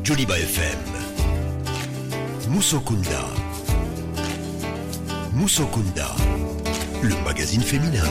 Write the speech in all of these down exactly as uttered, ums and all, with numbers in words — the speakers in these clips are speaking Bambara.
Joliba F M. Moussokunda. Moussokunda, le magazine féminin.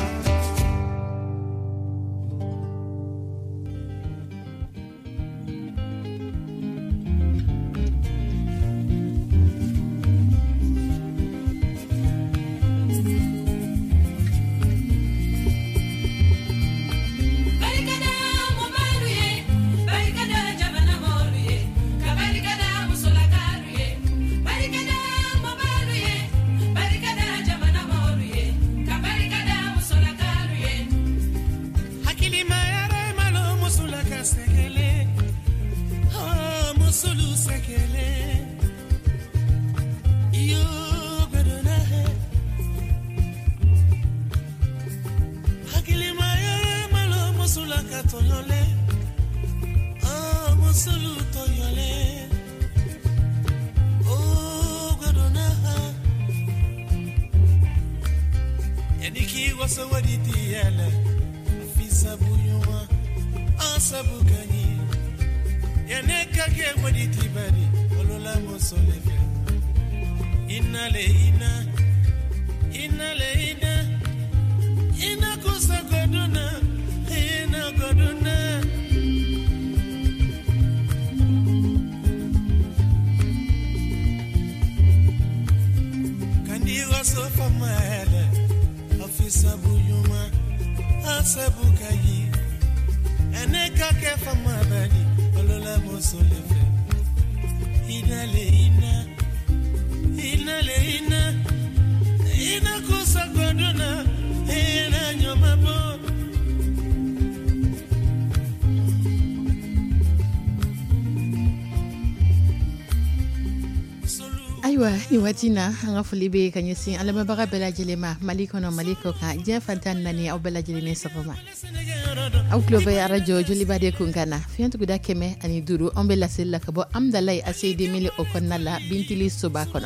ni watina anga fulibe kanyesi alama baga bela jelema maliko no maliko ka je fantan nani au bela jelene safama au klobe radio Joliba de kungana fiantu guda keme ani duru on bela sella kabo amdalai asidi mili okonnala bintili sobakono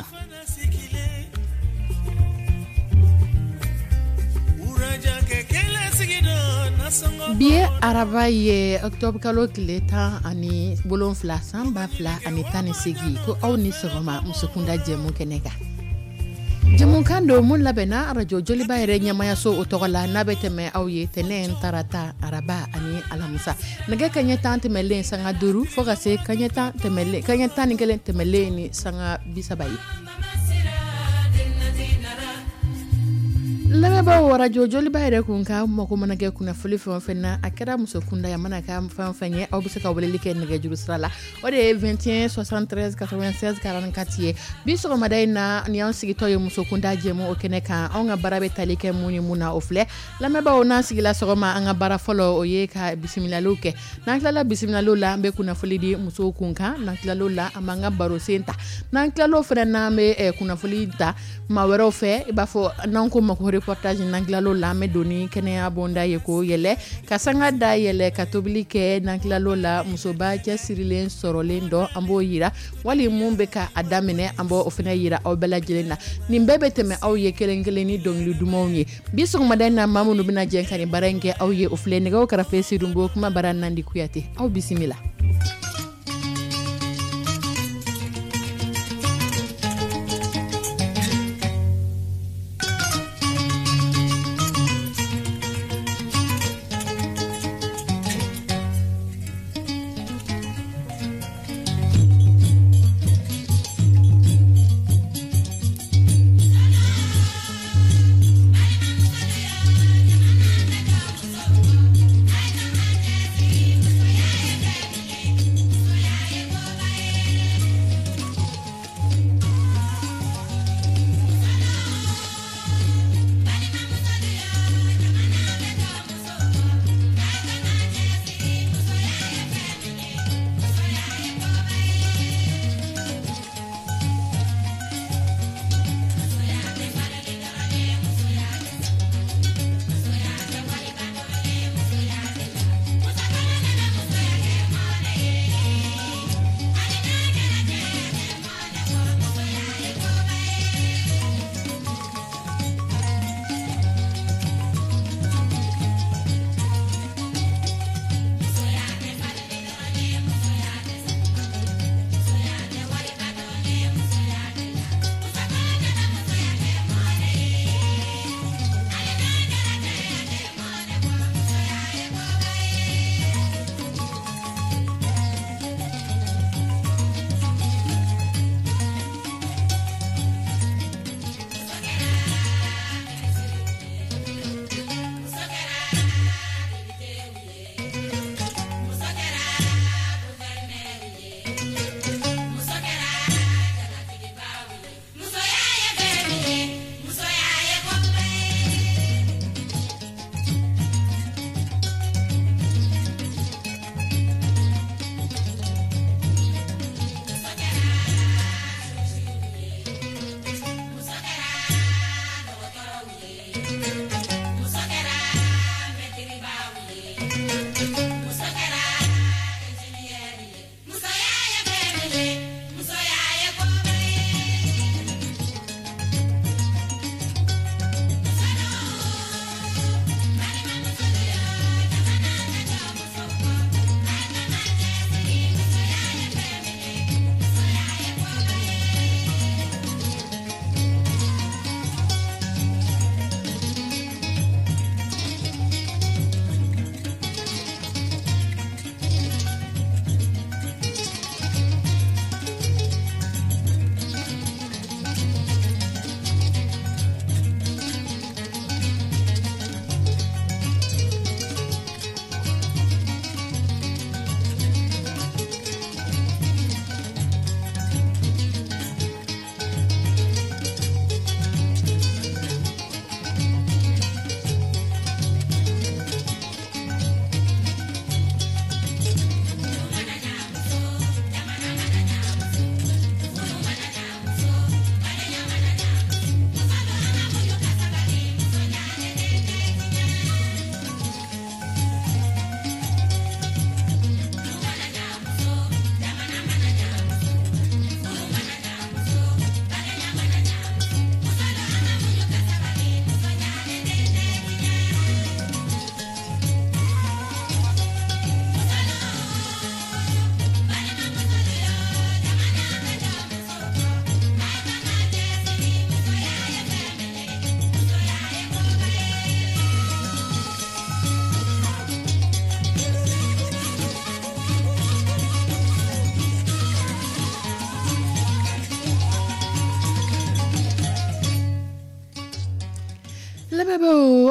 Biye araba ye octobre kalo kile tan ani bolon fla samba fla ani tani sigi ko aw ni sogoma musukunda jemu kenega jemu kando mun labena radio Joliba ere nyamaya so otogola nabeteme aw ye tenen tarata araba ani alamusa nage kanya tante mele sanga duru foga se kanya tante mele kanya tani gelen temele ni sanga bisabayi Lama ba radio Joliba ere kunka mako manake kuna fuli fon fenna akara musokunda ya manaka fan fanye au bisaka walelike nege jurusrala ode vingt et un soixante-treize quatre-vingt-seize quarante-quatre biso madai na niansi gitoyo musokunda jemo okeneka onga barabe talike muni muna ofle lama ba ona sigila sogoma anga bara follow oyeka bismillah luke nankala bismillah lula mbe kuna fuli di musokunka nankala lula amanga baro senta nankala lo frenna me e kuna fuli ta mawero fe ibafo nanko mako reportage nanglalo la me doni kene abonda yeko yele kasanga da yele katoblike nanglalo la musoba ja sirilen sorolen do ambo yira wali mumbe ka adamene ambo ofena yira o bela jelena nimbebe teme aw ye kelengeleni dongli dumawni bisu madana mamunu bina jenkani barenge aw ye oflene go karafe sidumbo kuma baran nandi kuyate aw bismillah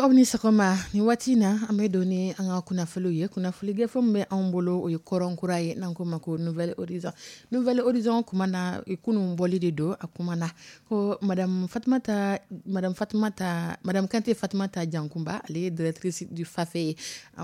Aw ni sakoma ni waati na an bɛ don ni an ka kunnafoliw ye kunnafoligɛ fɛn min bɛ anw bolo o ye kɔrɔnkura ye n'an ko ma ko nouvelle horizon nouvelle horizon kuma na kunun bɔli de don a kuma na ko madame Fatumata madame Fatumata madame Kante Fatumata Jankumba ale ye directrice du FAFE ye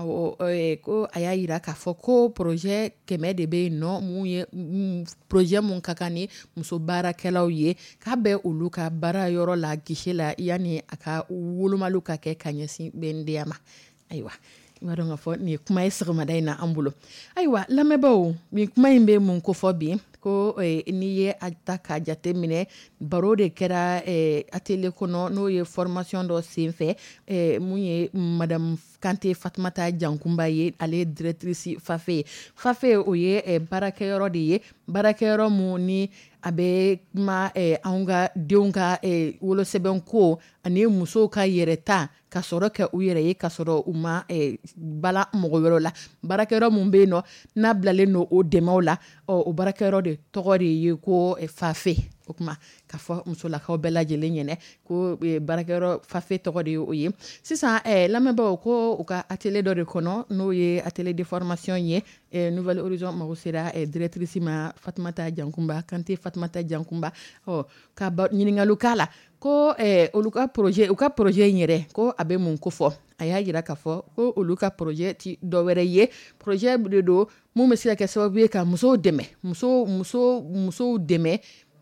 awɔ ko a y'a yira k'a fɔ ko projet kɛmɛ de bɛ yen nɔ mun ye projet mun ka kan ni muso baarakɛlaw ye k'a bɛ olu ka baara yɔrɔ la guichet la yanni a ka wolomali ka kɛ ka ɲɛsin bɛndeya ma ayiwa i b'a dɔn k'a fɔ nin ye kuma ye sɔgɔmada in na an bolo ayiwa lamɛnbaaw nin kuma in bɛ mun kofɔ bi ko n'i ye a ta k'a jate minɛ baro de kɛra atelier kɔnɔ n'o ye formation dɔ senfɛ mun ye madame Kante Fatumata Jankumba ye ale ye directrice FAFE ye FAFE o ye baarakɛyɔrɔ de ye baarakɛyɔrɔ mun ni a bɛ kuma anw ka denw ka wolosɛbɛn ko ani musow ka yɛrɛta ka sɔrɔ kɛ u yɛrɛ ye ka sɔrɔ u ma bala mɔgɔ wɛrɛ la baarakɛyɔrɔ mun bɛ yen nɔ n'a bilalen don o dɛmɛw la o baarakɛyɔrɔ de tɔgɔ de ye ko FAFE o kuma ka fɔ musolakaw bɛɛ lajɛlen ɲɛnɛ ko baarakɛyɔrɔ FAFE tɔgɔ de ye o ye sisan lamɛnbaaw ko u ka atelier dɔ de kɔnɔ n'o ye atelier de formation ye nouvelle horizon mago sera directrice ma Fatumata Jankumba Kante Fatumata Jankumba ɔ ka ɲininkaliw k'a la ko olu ka projet u ka projet in yɛrɛ ko a bɛ mun ko fɔ a y'a jira k'a fɔ ko olu ka projet ti dɔwɛrɛ ye projet de don mun bɛ se ka kɛ sababu ye ka musow dɛmɛ muso muso musow dɛmɛ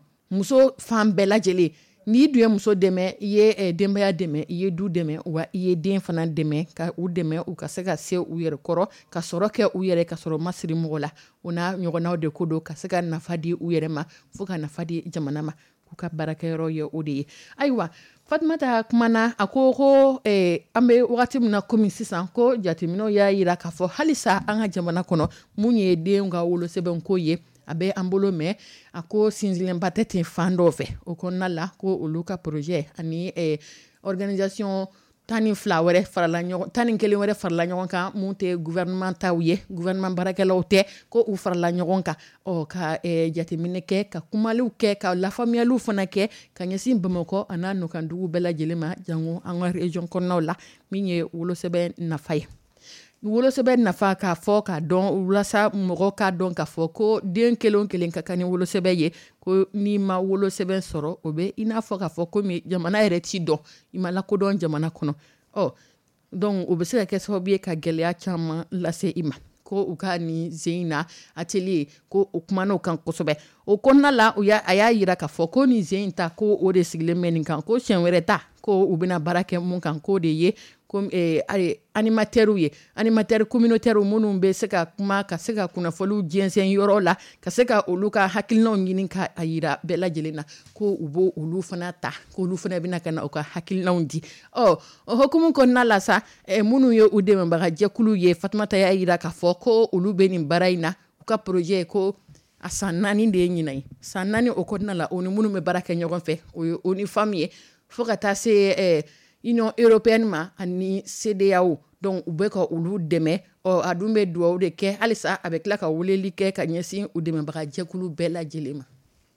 muso fan bɛɛ lajɛlen n'i dun ye muso dɛmɛ i ye denbaya dɛmɛ i ye du dɛmɛ wa i ye den fana dɛmɛ ka u dɛmɛ u ka se ka se u yɛrɛ kɔrɔ ka sɔrɔ kɛ u yɛrɛ ka sɔrɔ ma siri mɔgɔ la o n'a ɲɔgɔnnaw de ko don ka se ka nafa di u yɛrɛ ma fo ka nafa di jamana ma k'u ka baarakɛyɔrɔ ye o de ye ayiwa Fatumata kumana a ko ko an bɛ wagati min na komi sisan ko jateminɛw y'a jira k'a fɔ halisa an ka jamana kɔnɔ mun ye denw ka wolosɛbɛn ko ye a bɛ an bolo mɛn a ko sinsilenba tɛ ten fan dɔw fɛ o kɔnɔna la ko olu ka projet ani organisation tan ni fila wɛrɛ farala ɲɔgɔn tan ni kelen wɛrɛ farala ɲɔgɔn kan mun tɛ gouvernement taw ye gouvernement baarakɛlaw tɛ ko u farala ɲɔgɔn kan ɔ ka jateminɛ kɛ ka kumaliw kɛ ka lafaamuyaliw fana kɛ ka ɲɛsin Bamakɔ a n'a nɔkandugu bɛɛ lajɛlen ma jango an ka région kɔnɔnaw la min ye wolosɛbɛn nafa ye wolosɛbɛn nafa k'a fɔ k'a dɔn walasa mɔgɔ k'a dɔn k'a fɔ ko den kelen o kelen ka kan ni wolosɛbɛn ye ko n'i ma wolosɛbɛn sɔrɔ o bɛ i n'a fɔ k'a fɔ komi jamana yɛrɛ t'i dɔn i ma lakodɔn jamana kɔnɔ ɔ donc o bɛ se ka kɛ sababu ye ka gɛlɛya caman lase i ma ko u ka nin zen in na atelier ko o kumana o kan kosɛbɛ o kɔnɔna la a y'a jira k'a fɔ ko nin zen in ta ko o de sigilen bɛ nin kan ko siɲɛ wɛrɛ ta ko u bɛna baara kɛ mun kan ko de ye ko animateurs ye animateurs communautaires minnu bɛ se ka kuma ka se ka kunnafoniw jɛnsɛn yɔrɔ la ka se ka olu ka hakilinaw ɲini ka a yira bɛɛ lajɛlen na ko u b'o olu fana ta ko olu fana bɛna ka na u ka hakilinaw di ɔ o hukumu kɔnɔna la sa minnu ye u dɛmɛbaga jɛkulu ye Fatumata y'a jira k'a fɔ ko olu bɛ nin baara in na u ka projet ko a san naani de ye ɲinan ye san naani o kɔnɔna la o ni minnu bɛ baara kɛ ɲɔgɔn fɛ o ye O N U Femmes ye fo ka taa se Union européenne ma ani C D A O donc u bɛ ka olu dɛmɛ ɔ a dun bɛ dugawu de kɛ halisa a bɛ tila ka weleli kɛ ka ɲɛsin u dɛmɛbaga jɛkulu bɛɛ lajɛlen ma.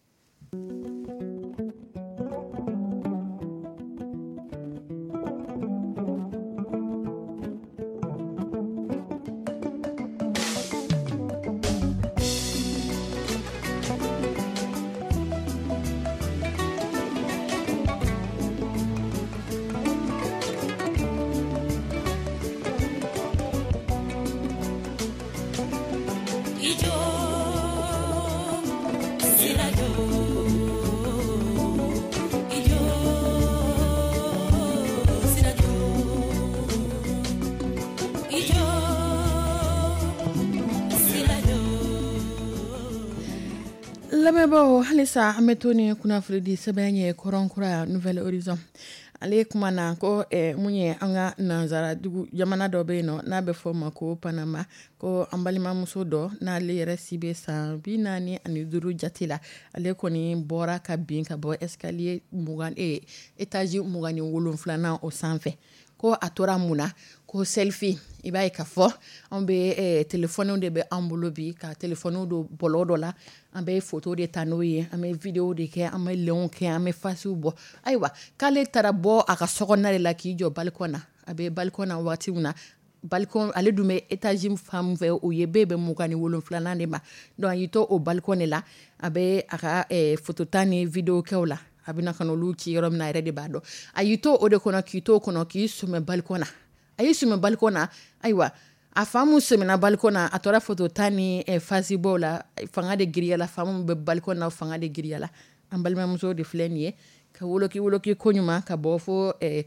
Lamɛnbaaw halisa an bɛ to ni kunnafoni di sɛbɛn ye kɔrɔnkura Nouvelle Horizon ale kuma na ko mun ye an ka nanzara dugu jamana dɔ bɛ yen nɔ n'a bɛ fɔ ma ko Panama ko an balimamuso dɔ n'ale yɛrɛ si bɛ san bi naani ani duuru jate la ale kɔni bɔra ka bin ka bɔ escalier mugan étage mugan ni wolonfilanan o sanfɛ ko a tora mun na ko selfie i b'a ye k'a fɔ an bɛ eh, telefɔniw de bɛ an bolo bi ka telefɔniw don bɔlɔ dɔ la an bɛ photo de ta n'o ye an bɛ video de kɛ an bɛ lɛnw kɛ an bɛ fasiw bɔ ayiwa k'ale taara bɔ a ka sokɔnɔna de la k'i jɔ balcon na a bɛ balcon na waati min na balcon ale dun bɛ étage fan fɛ o ye bɛɛ bɛ mugan ni wolonfilanan de ma donc a y'i to o balcon de la a bɛ a ka eh, photo ta ni video kɛw la a bɛna ka n'olu ci yɔrɔ min na a yɛrɛ de b'a dɔn a y'i to o de kɔnɔ k'i to o kɔnɔ k'i sumɛ balcon na a y'i sumɛ balcon na ayiwa a fa mun sɛmɛna balcon na a tora photo ta ni eh, fasi bɔw la fanga de giriya la fa mun bɛ balcon na fanga de giriya la an balimamuso de filɛ nin ye ka woloki woloki ko ɲuman ka bɔ fo eh,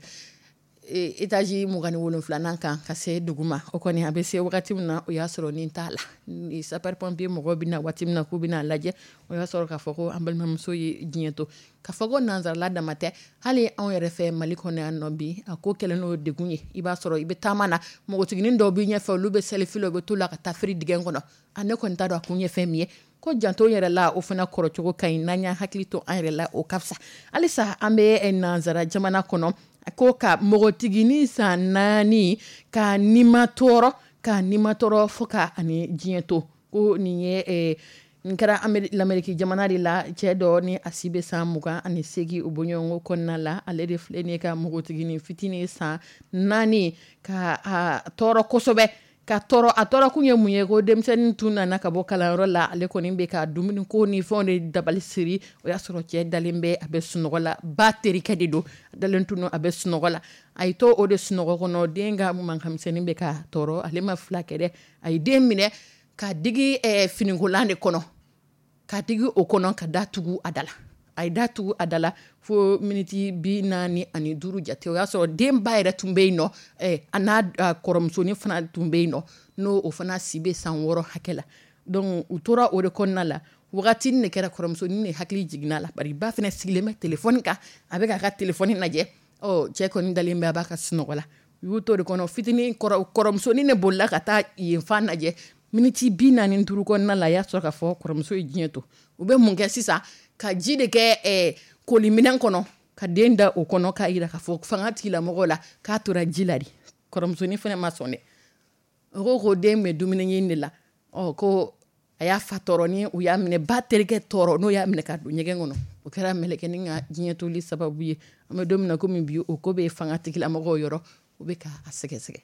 étage mugan ni wolonfilanan kan ka se duguma o kɔni a bɛ se wagati min na o y'a sɔrɔ nin t'a la ni sapeur pompier mɔgɔw bɛna waati min na k'u bɛna lajɛ o y'a sɔrɔ k'a fɔ ko an balimamuso ye diɲɛ to k'a fɔ ko nanzarala dama tɛ hali anw yɛrɛ fɛ mali kɔnɔ yan nɔ bi a ko kɛlen n'o degun ye i b'a sɔrɔ i bɛ taama na npogotiginin dɔw b'i ɲɛfɛ olu bɛ selfie la u bɛ to la ka taa firi digɛn kɔnɔ a ne kɔni t'a dɔn a kun ye fɛn min ye ko janto yɛrɛ la o fana kɔrɔcogo ka ɲi n'an y'an hakili to an yɛrɛ la o ka fisa halisa an bɛ nanzara jamana kɔnɔ ko ka mɔgɔtiginin san naani ka nima tɔɔrɔ ka nima tɔɔrɔ fo ka ani diɲɛ to ko nin ye eh, nin kɛra lamɛriki jamana de la cɛ dɔ ni a si bɛ san mugan ani segi o bɔɲɔgɔnko kɔnɔna la ale de filɛ nin ye ka mɔgɔtiginin fitinin san naani ka a tɔɔrɔ kosɛbɛ ka tɔɔrɔ a tɔɔrɔ kun ye mun ye ko denmisɛnnin tun nana ka bɔ kalanyɔrɔ la ale kɔni bɛ ka dumuni ko ni fɛnw de dabali siri o y'a sɔrɔ cɛ dalen bɛ a bɛ sunɔgɔ la ba terikɛ de don a dalen tun a bɛ sunɔgɔ la a ye to o de sunɔgɔ kɔnɔ den ka mankamisɛnnin bɛ ka tɔɔrɔ ale ma fila kɛ dɛ a ye den minɛ ka digi eh, finikolan de kɔnɔ ka digi o kɔnɔ ka da tugu a da la a ye da tugu a da la fo miniti bi naani ani duuru jate o y'a sɔrɔ den ba yɛrɛ tun bɛ yen nɔ eh, a n'a kɔrɔmusonin fana tun bɛ yen nɔ n'o o fana si bɛ san wɔɔrɔ hakɛ la donc u tora o de kɔnɔna la wagati de kɛra kɔrɔmusonin de hakili jiginna la bari ba fana sigilen bɛ telefɔni kan a bɛ k'a ka telefɔni lajɛ ɔ cɛ kɔni dalen bɛ a b'a ka sunɔgɔ la u y'u to de kɔnɔ fitinin kɔrɔmusonin de bolila ka taa yen fan lajɛ miniti bi naani duuru kɔnɔna la a y'a sɔrɔ k'a fɔ kɔrɔmuso ye diɲɛ to u bɛ mun kɛ sisan ka ji de kɛ eh, koliminɛn kɔnɔ ka den da o kɔnɔ k'a jira k'a fɔ fanga tigilamɔgɔw la k'a tora ji la de kɔrɔmusonin fana ma sɔn dɛ o ko ko den bɛ dumuni ɲini de la ɔ ko a y'a fa tɔɔrɔ ni u y'a minɛ ba terikɛ tɔɔrɔ n'o y'a minɛ ka don ɲɛgɛn kɔnɔ o kɛra mɛlɛkɛnin ka diɲɛ toli sababu ye an bɛ don min na komi bi o ko bɛ fanga tigilamɔgɔw yɔrɔ o bɛ k'a sɛgɛsɛgɛ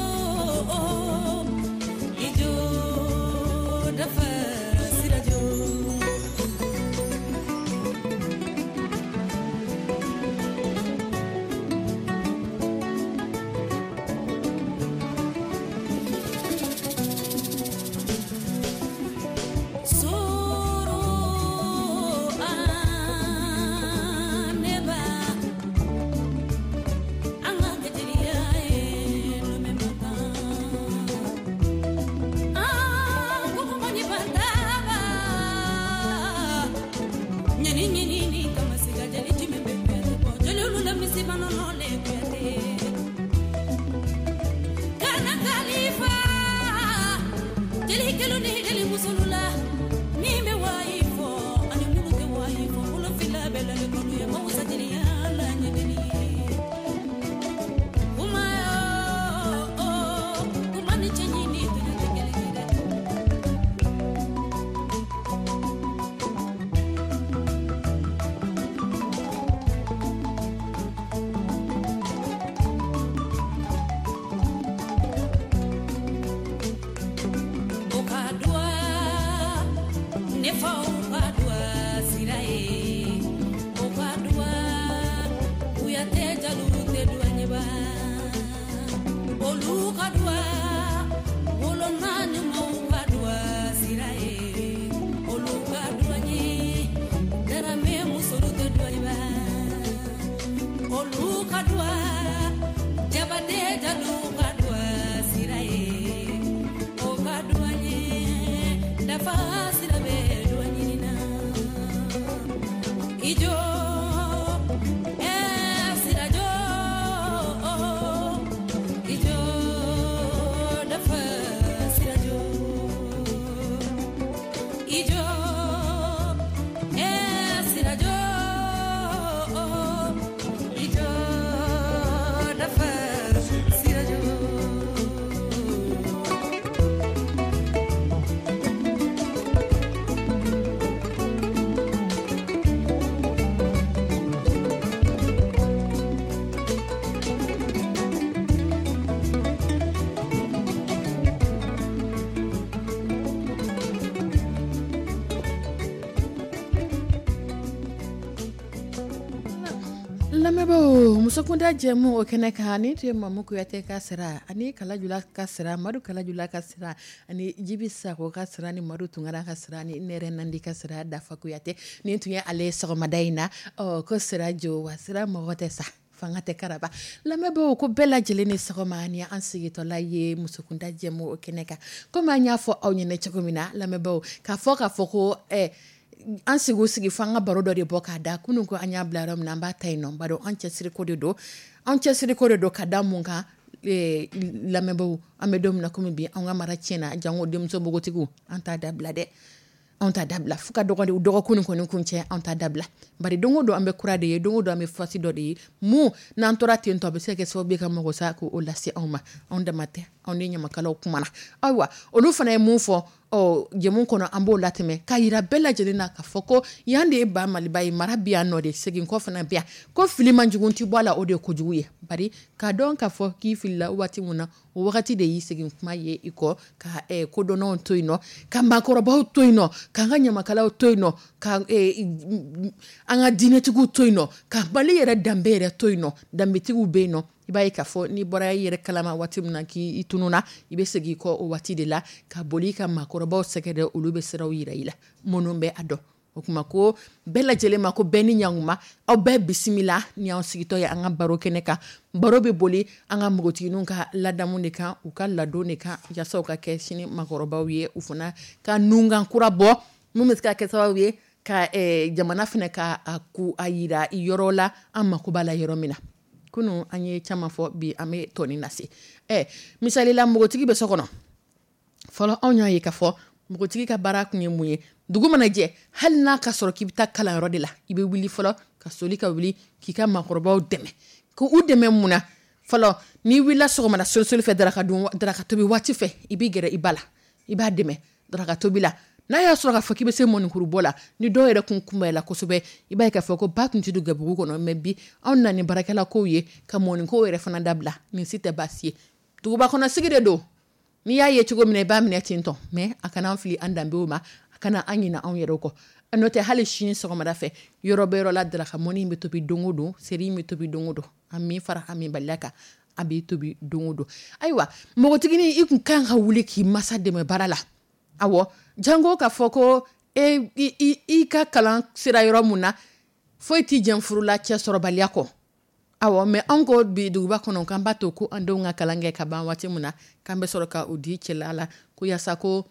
Sirajo lamebo musokunda jemu o kene kani te mamu ku yate kasira ani kala jula kasira madu kala jula kasira ani jibisa ko kasira ni madu tungara kasira ni nere nandi kasira dafa ku yate ni tuye ale so madaina o ko sira jo wasira mo sa fangate karaba lamebo ko bella jeleni sogomani ansigito la ye musokunda jemu o keneka ko manya fo awnyene chegomina lamebo ka fo ka fo ko eh an sigu sigi fanga baro do de boka da kunu ko anya blaram na ba tayno bado an chesiri ko de do an chesiri ko de do kada munga e lamebo amedom na komi bi an mara chena jango dem so bogotigu anta da blade anta dabla fuka dogo de dogo kunu kunu kunche anta dabla bari dongo do ambe kurade ye dongo do ambe fasi do de mu na ntora tento be seke so be kam go sa ko o lasi on ma on de mate on ni nyama kala kumana aywa olu fana e mu fo o jemun kono ambo lateme kayira bella jelina ka foko yande ba malibai marabia no de segin ko fana bia ko filima njugunti bola o de ko juye bari ka don ka fo ki filla wati muna o wakati de yi segin kuma ye iko ka e ko dono toino ka makoro ba toino ka nganya makala toino ka e anga dinetugu toino ka bali yere dambere toino dambetigu beno ibaye ka fo ni bora yere kalama wati muna ki itununa ibe segi ko o wati de la ka boli ka makoro ba sekede ulube seraw yira ila monombe ado okuma ko bella jele mako beni nyanguma aw be bismillah ni on sigito ya anga baro keneka baro be boli anga mugoti nunka ladamu ne kan u ka lado ne kan ya so ka ke sini makoro ba wiye ufuna ka nunga kurabo mumeska ke sawaye ka e jamana fina ka aku ayira iyorola amma kubala yoromina kunu anye chama fo bi ame toni nasi eh misali la mugoti be sokono folo onya yi ka fo mugoti ka barak ni muye dugu mana je hal na ka soro ki bita kala rodi la ibe wili folo ka soli ka wili ki ka makorobaw deme ko u deme muna folo ni wila so mana sol sol fe dara ka dum dara ka tobi wati fe ibi gere ibala iba deme dara ka tobi la na ya soro ka foki be se mon kuru bola ni do yere kun kumba la ko sobe iba ka foko batun ti du gabu ko no mebbi on na ni barakala ko ye ka mon ko were fana dabla ni site basie dugu ba kono sigide do ni ya ye chugo mine ba mine tinto me akana fili andambe uma kana anyina on yeroko anote hali shin so ma dafe yorobero la dra moni mi tobi dongodo seri mi tobi dongodo ami fara ami balaka abi tobi dongodo aywa mo tigini ikun kan ha wuli ki masa de me barala awo jango ka foko e i, i ka kalan sira yoro muna foi ti janfuru la che soro baliako awo me ongo bi duba kono kan bato ko ando nga kalange ka ban wati muna kambe soro ka udi chelala ku yasako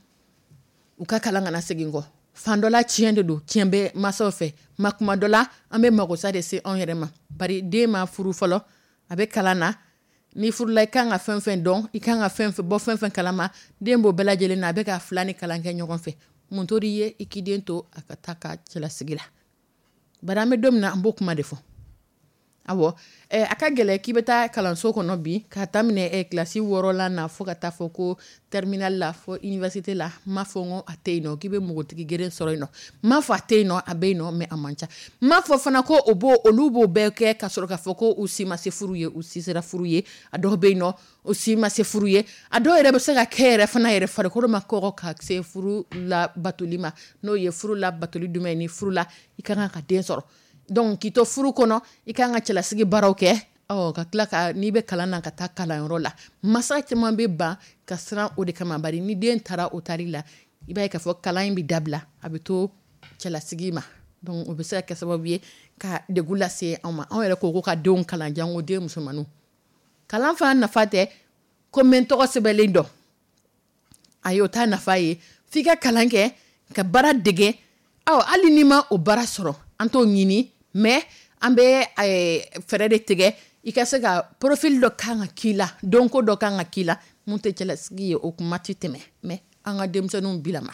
ukakalanga na segingo fandola chiende do kiembe masofe makuma dola ambe magosa de se onyerema bari de ma furu folo abe kalana ni furu la kanga fenfen don ikanga fenfe bo fenfen kalama dembo bela jele na be ka flani kalange nyogon fe montori ye ikidento akataka chela sigila bara me domna ambokuma defo Awɔ eh aka gɛlɛ k'i bɛ taa kalanso kɔnɔ bi ka daminɛ eh classe wɔɔrɔ la na fo ka taa fɔ ko terminal la fo université la m'a fɔ n ko a tɛ yen nɔ k'i bɛ mɔgɔtigi geren sɔrɔ yen nɔ m'a fɔ a tɛ yen nɔ a bɛ yen nɔ mais a man ca m'a fɔ fana ko o b'o olu b'o bɛɛ kɛ ka sɔrɔ ka fɔ ko u si ma se furu ye u si sera furu ye a dɔw bɛ yen nɔ u si ma se furu ye a dɔw yɛrɛ bɛ se ka kɛ yɛrɛ fana yɛrɛ farikolo ma kɔgɔ ka se furu la batoli ma n'o ye furu la batoli jumɛn ni furu la i ka kan ka den sɔrɔ donc k'i to furu kɔnɔ i ka kan ka cɛlasigi baaraw kɛ ɔ ka tila ka n'i bɛ kalan na ka taa kalanyɔrɔ la masa caman bɛ ban ka siran o de kama bari ni den taara o taari la i b'a ye k'a fɔ kalan in bɛ dabila a bɛ to cɛlasigi ma donc o bɛ se ka kɛ sababu ye ka degun lase anw ma anw yɛrɛ ko ko ka denw kalan jango den musomanninw kalan fana nafa tɛ ko n bɛ n tɔgɔ sɛbɛnlen dɔn ayi o t'a nafa ye f'i ka kalan kɛ ka baara dege ɔ hali n'i ma o baara sɔrɔ an t'o ɲini mais an bɛ fɛɛrɛ de tigɛ i ka se ka profil dɔ kan ka k'i la donko dɔ kan ka k'i la mun tɛ cɛlasigi ye o kuma tɛ tɛmɛ mais an ka denmisɛnninw bilama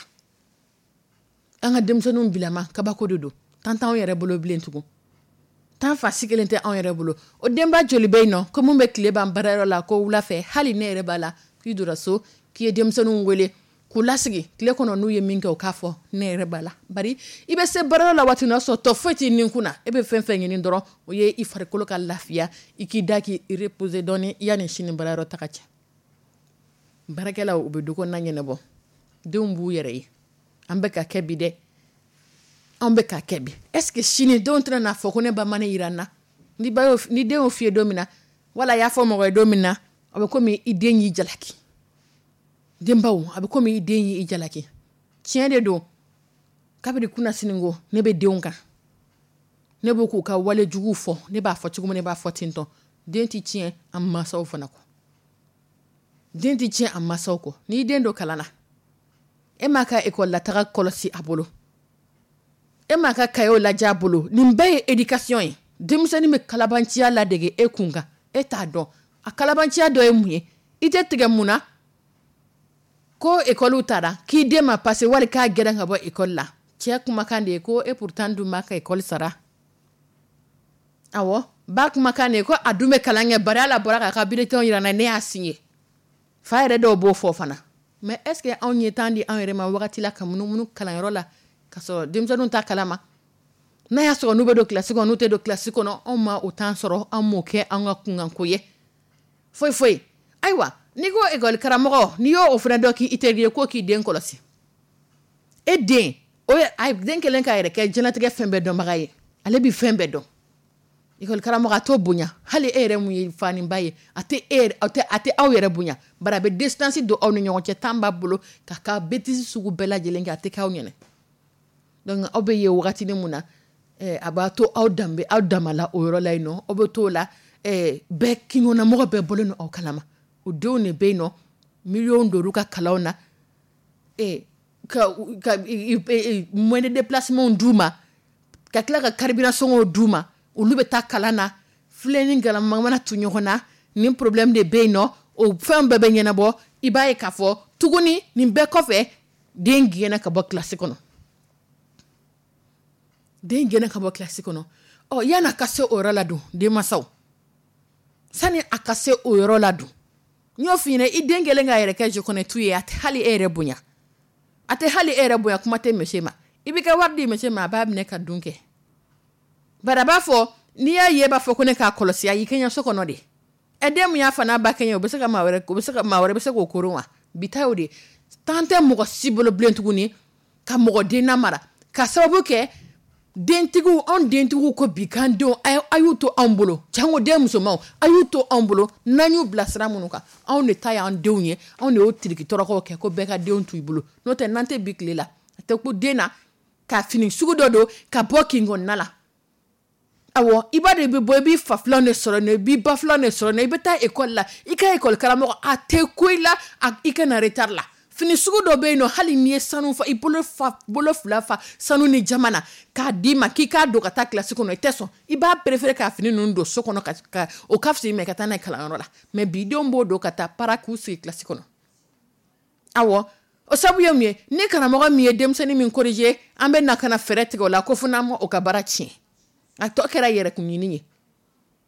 an ka denmisɛnninw bilama kabako de don tan t'anw yɛrɛ bolo bilen tugun tan fa si kelen tɛ anw yɛrɛ bolo o denba joli bɛ yen nɔ ko mun bɛ tile ban baarayɔrɔ la ko wula fɛ hali ne yɛrɛ b'a la k'i donna so k'i ye denmisɛnninw wele k'u lasigi tile kɔnɔ n'u ye min kɛ o k'a fɔ ne yɛrɛ b'a la bari i bɛ se baarayɔrɔ la waati n'a sɔrɔ tɔ foyi t'i nin kunna e bɛ fɛn fɛn ɲini dɔrɔn o ye i farikolo ka lafiya i k'i da k'i reposer dɔɔni yanni sini baarayɔrɔ taga cɛ baarakɛlaw u bɛ du kɔnɔna ɲɛnabɔ denw b'u yɛrɛ ye an bɛ ka kɛ bi dɛ an bɛ ka kɛ bi est ce que sini denw tɛna n'a fɔ ko ne ba ma ne yira n na ni ba y'o ni den y'o f'i ye don min na wala y'a fɔ mɔgɔ ye don min na a bɛ komi i den y'i jalaki denbaw a bɛ komi i den y'i jalaki tiɲɛ de don kabini kunna sininko ne bɛ denw kan ne b'o k'u ka wale jugu fɔ ne b'a fɔ cogo min ne b'a fɔ ten tɔ den tɛ tiɲɛ an mansaw fana kɔ den tɛ tiɲɛ an mansaw kɔ n'i den dɔ kalan na e m'a ka école la taga kɔlɔsi a bolo e m'a ka kayo lajɛ a bolo nin bɛɛ ye éducation ye denmisɛnnin bɛ kalabanciya ladege e kun kan e t'a dɔn a kalabanciya dɔ ye mun ye i tɛ tigɛ mun na ko école taara k'i den ma passer wali k'a gɛrɛ ka bɔ école la cɛ kumakan de ye ko e pourtant dun b'a ka école sara awɔ ba kumakan de ye ko a dun bɛ kalan kɛ bari ala bɔra k'a ka bulletin yira n na ne y'a signé fa yɛrɛ dɔw b'o fɔ fana mais est ce que anw ye temps di anw yɛrɛ ma wagati la ka munumunu kalanyɔrɔ la ka sɔrɔ denmisɛnninw ta kalama n'a y'a sɔrɔ n'u bɛ don kilasi kɔnɔ n'u tɛ don kilasi kɔnɔ anw ma o temps sɔrɔ an m'o kɛ an ka kunkanko ye foyi foyi ayiwa n'i ko école karamɔgɔ n'i y'o o fana dɔn k'i teri ye ko k'i den kɔlɔsi e den o ye a den kelen k'a yɛrɛ kɛ diɲɛlatigɛ fɛn bɛɛ dɔnbaga ye ale bɛ fɛn bɛɛ dɔn école karamɔgɔ a t'o bonya hali e yɛrɛ mun ye fa ni ba ye a tɛ e a tɛ a tɛ aw yɛrɛ bonya bari a bɛ distance don aw ni ɲɔgɔn cɛ temps b'a bolo k'a ka bêtise sugu bɛɛ lajɛlen kɛ a tɛ k'aw ɲɛna donc aw bɛ ye wagati mun na eh, a b'a to aw danbe aw damala o yɔrɔ la yen nɔ aw bɛ t'o la eh, bɛɛ kiɲɔnamɔgɔ bɛɛ bɔlen don aw kalama o denw de bɛ yen nɔ miliyɔn dɔw ka kalanw na eh, ka ka moyen de déplacement d'u ma ka tila ka carburant sɔngɔw d'u ma olu bɛ taa kalan na filɛ ni galama mana tu ɲɔgɔn na nin problème de bɛ yen nɔ o fɛn bɛɛ bɛ ɲɛnabɔ i b'a ye k'a fɔ tuguni nin bɛɛ kɔfɛ den gɛnna ka bɔ kilasi kɔnɔ den gɛnna ka bɔ kilasi kɔnɔ ɔ yanni a ka se o yɔrɔ la dun denmansaw sani a ka se o yɔrɔ la dun n y'o f'i ɲɛna i den kɛlen k'a yɛrɛ kɛ je connais tout ye a tɛ hali e yɛrɛ bonya a tɛ hali e yɛrɛ bonya kuma tɛ monsieur ma i bɛ ka wari di monsieur ma a b'a minɛ ka dun kɛ bari a b'a fɔ n'i y'a ye b'a fɔ ko ne k'a kɔlɔsi a y'i kɛɲɛ so kɔnɔ de ɛ den mun y'a fa n'a ba kɛɲɛ o bɛ se ka maa wɛrɛ o bɛ se ka maa wɛrɛ bɛ se k'o koron wa bi ta y'o de tan tɛ mɔgɔ si bolo bilen tuguni ka mɔgɔ den lamara ka sababu kɛ dentigiw anw dentigiw ko bi kan denw a y'u to anw bolo jango den musomanw a y'u to anw bolo n'an y'u bila sira minnu kan anw de ta y'an denw ye anw de y'o tiriki tɔrɔkɔw kɛ ko bɛɛ ka denw to i bolo n'o tɛ n'an tɛ bi tile la a tɛ ko den na ka fini sugu dɔ don ka bɔ kin kɔnɔna la awɔ i b'a de bɛ bɔ i b'i fa filanw de sɔrɔ yen i b'i ba filanw de sɔrɔ yen i bɛ taa école la i ka école karamɔgɔ a tɛ ko i la i ka na retard la fini sugu dɔ bɛ yen nɔ hali n'i ye sanu fa i bolo fa bolo fila fa sanu ni jama na k'a d'i ma k'i k'a don ka taa kilasi kɔnɔ i tɛ sɔn i b'a préféré k'a fini ninnu don so kɔnɔ ka ka o ka fisa i ma ka taa n'a ye kalanyɔrɔ la mais bi denw b'o don ka taa para k'u sigi kilasi kɔnɔ awɔ o sabu ye mun ye ni karamɔgɔ min ye denmisɛnnin min corriger an bɛ na ka na fɛɛrɛ tigɛ o la ko fo n'an ma o ka baara tiɲɛ a tɔ kɛra yɛrɛ kun ɲini ye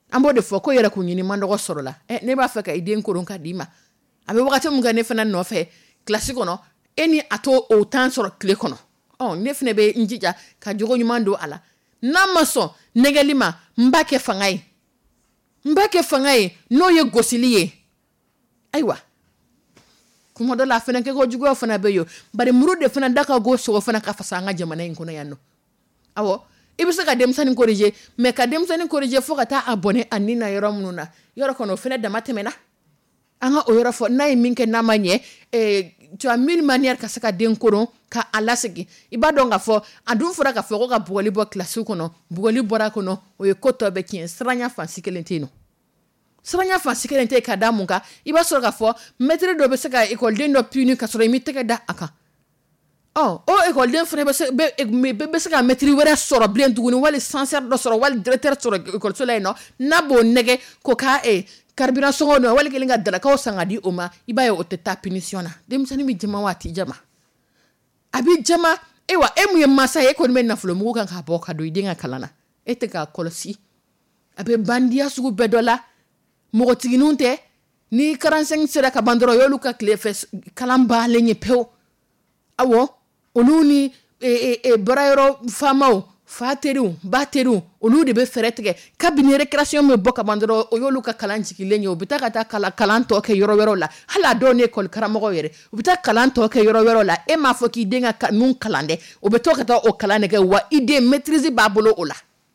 an b'o de fɔ ko yɛrɛ kun ɲini man dɔgɔ sɔrɔ la ɛ ne b'a fɛ ka i den koron ka d'i ma a bɛ wagati mun kɛ ne fana nɔfɛ kilasi kɔnɔ e ni a to o temps sɔrɔ tile kɔnɔ ɔ ne fana bɛ n jija ka jogo ɲuman don a la n'a ma sɔn nɛgɛli ma n b'a kɛ fanga ye n b'a kɛ fanga ye n'o ye gosili ye ayiwa kuma dɔ la a fana kɛ ko juguyaw fana bɛ yen bari muru de fana da ka go sogo fana ka fasa an ka jamana in kɔnɔ yan nɔ awɔ i bɛ se ka denmisɛnnin corriger mais ka denmisɛnnin corriger fo ka taa a bɔnɛ a nin na yɔrɔ minnu na yɔrɔ kɔnɔ o fana dama tɛmɛna an ka o yɔrɔ fɔ n'a ye min kɛ n'a ma ɲɛ eh, tu as mille manières ka se ka den koron ka a lasegi i b'a dɔn k'a fɔ a dun fɔra k'a fɔ ko ka bugɔli bɔ kilasi kɔnɔ bugɔli bɔra kɔnɔ o ye ko tɔ bɛ tiɲɛ siranya fansi kelen tɛ yen nɔ siranya fansi kelen tɛ yen ka da mun kan i b'a sɔrɔ k'a fɔ maître dɔ bɛ se ka ekɔliden dɔ puni ka sɔrɔ i m'i tɛgɛ da a kan ɔ o ekɔliden fana bɛ se bɛ bɛ se ka maître wɛrɛ sɔrɔ bilen tuguni wali censeur dɔ sɔrɔ wali directeur sɔrɔ ekɔliso la yen nɔ n'a b'o nɛgɛ ko k'a e carburant sɔngɔ dɔ wali kelen ka darakaw san ka di o ma i b'a ye o tɛ taa punition na denmisɛnnin bɛ jama wa a tɛ jama a bɛ jama ayiwa e mun ye mansa ye e kɔni bɛ nafolo mugu kan k'a bɔ ka don i den ka kalan na e tɛ k'a kɔlɔsi a bɛ bandiya sugu bɛɛ dɔ la mɔgɔtigininw tɛ ni quarante-cinq sera ka ban dɔrɔn y'olu ka tile fɛ kalan baalen ye pewu awɔ olu ni e e barayɔrɔ faamaw fa teriw ba teriw olu de bɛ fɛrɛ tigɛ kabini récréation bɛ bɔ ka ban dɔrɔn o y'olu ka kalan jigilen ye u bɛ taa ka taa kalan kalan tɔ kɛ yɔrɔ wɛrɛw la hali a dɔw ni école karamɔgɔw yɛrɛ u bɛ taa kalan tɔ kɛ yɔrɔ wɛrɛw la e m'a fɔ k'i den ka nun kalan dɛ u bɛ to ka taa o kalan de kɛ wa i den maîtrise b'a bolo o la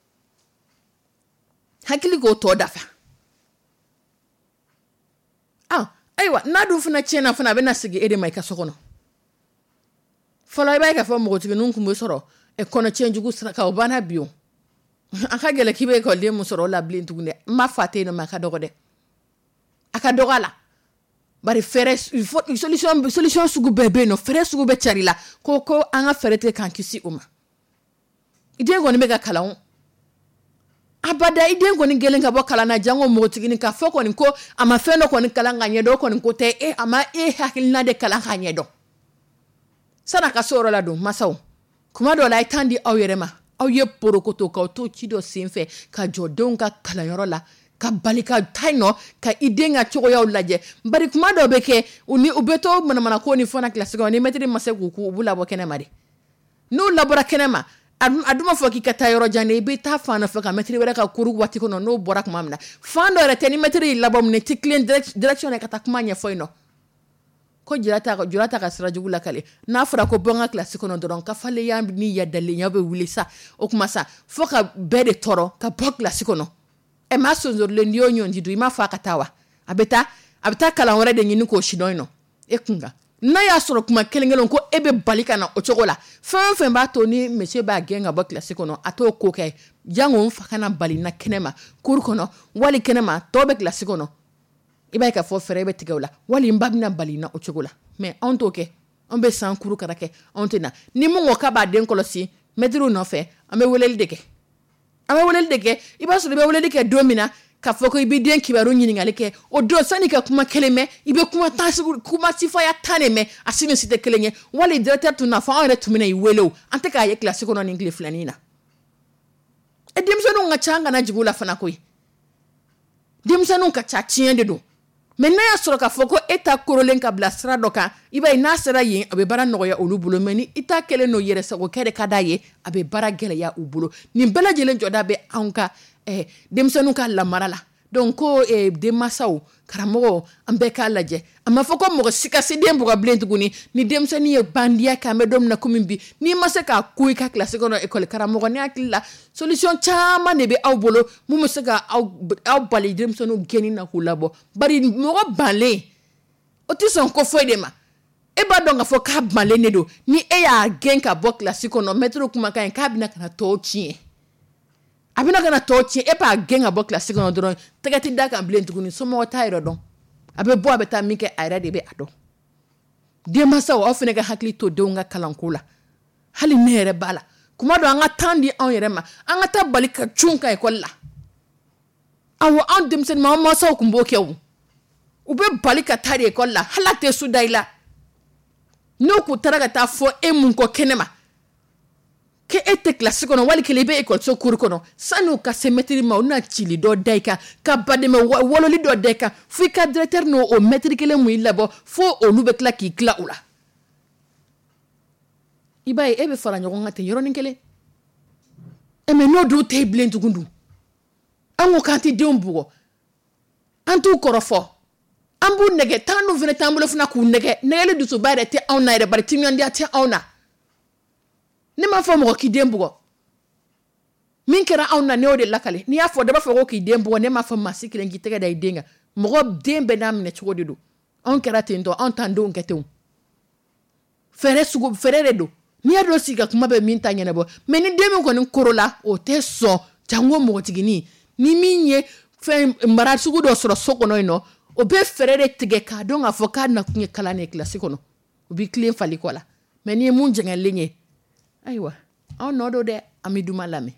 hakili k'o tɔ dafa ah ayiwa n'a dun fana tiɲɛna fana a bɛ na sigi e de ma i ka so kɔnɔ fɔlɔ i b'a ye k'a fɔ mɔgɔtigininw kun bɛ sɔrɔ ɛ kɔnɔtiɲɛ jugu sira kan o banna bi o a ka gɛlɛn k'i bɛ ekɔliden mun sɔrɔ o la bilen tuguni dɛ n b'a fɔ a tɛ yen nɔ mɛ a ka dɔgɔ dɛ a ka dɔgɔ a la bari fɛɛrɛ solution solution sugu bɛɛ bɛ yen nɔ fɛɛrɛ sugu bɛɛ cari la ko ko an ka fɛɛrɛ tigɛ k'an kisi o ma i den kɔni bɛ ka kalan o abada i den kɔni gɛlɛn ka bɔ kalan na jango mɔgɔtiginin k'a fɔ kɔni ko a ma fɛn dɔ kɔni kalan ka ɲɛdɔn o kɔni ko tɛ e a ma e hakilina de kalan k'a ɲɛdɔn san'a ka se o yɔrɔ la don masaw kuma dɔw la a ye temps di aw yɛrɛ ma aw ye porokoto k'aw to ci dɔ senfɛ ka jɔ denw ka kalanyɔrɔ la ka bali ka taa yen nɔ ka i den ka cogoyaw lajɛ bari kuma dɔw bɛ kɛ u ni u bɛ to manamana ko ni fana kilasi kɔnɔ ni maître ma se k'u k'u b'u labɔ kɛnɛma de n'u labɔra kɛnɛma a dun ma fɔ k'i ka taa yɔrɔ jan de i bɛ taa fan nɔfɛ ka maître wɛrɛ ka cours waati kɔnɔ n'o bɔra tuma min na fan dɔ yɛrɛ tɛ ni maître y'i labɔ minɛ i tɛ tilen direction na ka taa kuma ɲɛfɔ yen nɔ ko jula ta jula ta ka sira jugu la kale n'a fɔra ko bɔn ka kilasi kɔnɔ dɔrɔn ka falenya ni yadalenya bɛ wuli sa o kuma sa fo ka bɛɛ de tɔɔrɔ ka bɔ kilasi kɔnɔ ɛ maa sɔnzɔrilen n'i y'o ɲɔnji dun i m'a fɔ a ka taa wa a bɛ taa a bɛ taa kalan wɛrɛ de ɲini k'o sidɔn yen nɔ e kun kan n'a y'a sɔrɔ kuma kelen kelen ko e bɛ bali ka na o cogo la fɛn o fɛn b'a to ni monsieur b'a gɛn ka bɔ kilasi kɔnɔ a t'o ko kɛ jango n fa kana bali na kɛnɛma cours kɔnɔ wali kɛnɛma tɔw bɛ kilasi kɔnɔ i b'a ye k'a fɔ fɛrɛ bɛ tigɛ o la wali n ba bɛna bali na o cogo la mais anw t'o kɛ anw bɛ san kuru kara kɛ anw tɛ na ni mun ko k'a b'a den kɔlɔsi maître nɔfɛ an bɛ weleli de kɛ an bɛ weleli de kɛ i b'a sɔrɔ i bɛ weleli kɛ don min na k'a fɔ ko i bɛ den kibaru ɲininkali kɛ o don sani ka kuma kelen mɛn i bɛ kuma tan kuma sifaya tan de mɛn a si ni si tɛ kelen ye wali directeur tun n'a fɔ anw yɛrɛ tun bɛna i wele o an tɛ k'a ye kilasi kɔnɔ nin tile filanin na ɛ denmisɛnninw ka ca an kana jigin u la fana koyi denmisɛnninw ka ca tiɲɛ de don mais n'a y'a sɔrɔ k'a fɔ ko e ta korolen ka bila sira dɔ kan i b'a ye n'a sera yen a bɛ baara nɔgɔya olu bolo mais ni i ta kɛlen n'o yɛrɛ sagokɛ de ka d'a ye a bɛ baara gɛlɛya u bolo nin bɛɛ lajɛlen jɔda bɛ anw ka eh, denmisɛnninw ka lamara la donc ko eh, denmansaw karamɔgɔw an bɛɛ k'a lajɛ a ma fɔ ko mɔgɔ si ka se den bugɔ bilen tuguni ni denmisɛnnin ye bandiya kɛ an bɛ don min na komi bi n'i ma se k'a ko i ka kilasi kɔnɔ ekɔli karamɔgɔ ne hakili la solution caman de bɛ aw bolo mun bɛ se ka aw aw bali denmisɛnninw gɛnni na k'u labɔ bari mɔgɔ banlen o tɛ sɔn ko foyi de ma e b'a dɔn k'a fɔ k'a banlen de don ni e y'a gɛn ka bɔ kilasi kɔnɔ maître kumakan ye k'a bɛna ka na tɔw tiɲɛ a bɛna ka na tɔw tiɲɛ e b'a gɛn ka bɔ kilasi kɔnɔ dɔrɔn tɛgɛ tɛ da kan bilen tuguni somɔgɔ t'a yɛrɛ dɔn a bɛ bɔ a bɛ taa min kɛ a yɛrɛ de bɛ a dɔn denmansaw aw fana ka hakili to denw ka kalanko la hali ne yɛrɛ b'a la kuma dɔ an ka temps di anw yɛrɛ ma an ka taa bali ka cun ka ekɔli la awɔ anw denmisɛnnin anw mansaw tun b'o kɛ o u bɛ bali ka taa de ekɔli la hali a tɛ su da i la n'u kun taara ka taa fɔ e mun kɔ kɛnɛ ma ke ete classe kono wali ke lebe école so cour kono sanu ka se metri ma ona chili do daika ka bademe wololi do daika fu ka directeur no o metri kele mu ilabo fo onu be kla ki kla ula ibaye ebe fara nyogo ngate yoro ninkele e me no do te blen tugundu ango kanti de umbugo antu korofo ambu nege tanu vene tambulo funa ku nege nege du so bare te ona ere bare tinyo ndia te ona ne ma fo mo ki dembugo min kera ona ne ode lakale ni afo de ba fo ko ki dembugo ne ma fo masikile ngi tege dai denga mo dembe nam ne chodi do on kera tendo on tando ngete fere sugo fere redo ni ado siga kuma be min tanya ne bo me ni demi ko ni korola o te so jango mo tigini ni minye fe mbara sugo do soro soko no ino o be ferere tige ka don avocat na kunye kala ne classe kono o bi clean fali kola me ni mun jenga lenye aywa on nodo de Amidou Malame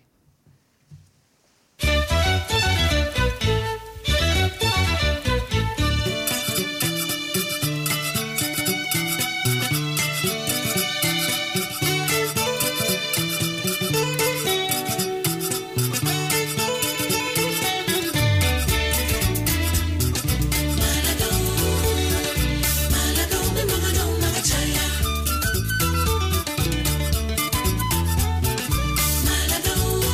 Malado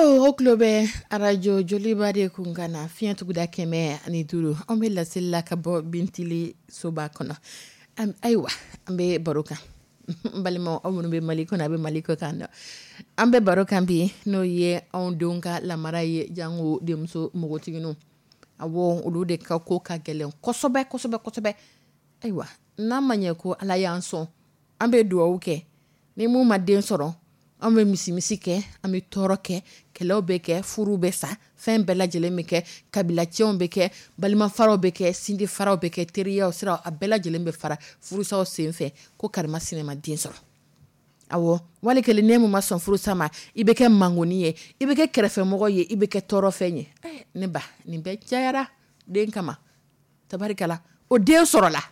Oh, o klobe arajo joli bade kungana fiyan tuguda keme ani duru on be lasilla ka bo bintili soba kono am aywa ambe baroka balimo on be maliko na be maliko kan ambe baroka bi no ye on donka la maraye jango demso mogotigino awo ulude ka ko ka gelen kosobe kosobe kosobe aywa na manye ko ala yanso ambe duwa uke ni mu maden soro ambe misi misi ke ambe toro ke kelo beke furu besa fen bela jele meke kabila chion beke balima faro beke sindi faro beke teriya osira abela jele mbe fara furu sa osenfe ko karma sinema den soro awo wale kele nemu mason furu sama ibeke mangoni ye ibeke kerefe mogo ye ibeke toro fenye eh ne ba ni be jayara den kama tabarikala o den soro la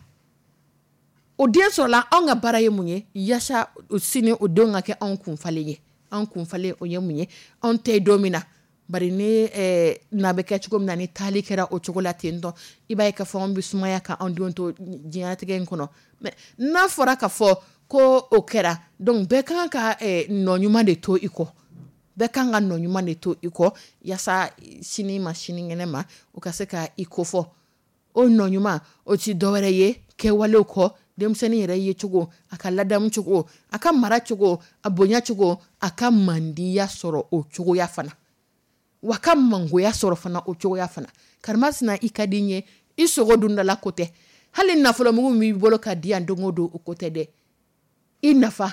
o den soro la on ga baraye munye yasha o sini o don ga ke on kun falenye on kun fale o ye munye on te domina bari ne eh na be ke chugom na ni tali kera o chocolate ndo ibaye ka fo on bisumaya ka on don to jiate gen kono me na fora ka fo ko o kera donc be kan ka eh, no nyuma de to iko be kan ga no nyuma de to iko yasa sini machine ngene ma o ka se ka iko fo o no nyuma o ti dowere ye ke wale ko dem seni re ye chugo aka ladam chugo aka mara chugo abonya chugo aka mandi ya soro o chugo ya fana waka mango ya soro fana o chugo ya fana karmasina ikadinye isogo dunda la kote hali na folo mu mi bolo ka dia ndongodo o kote de inafa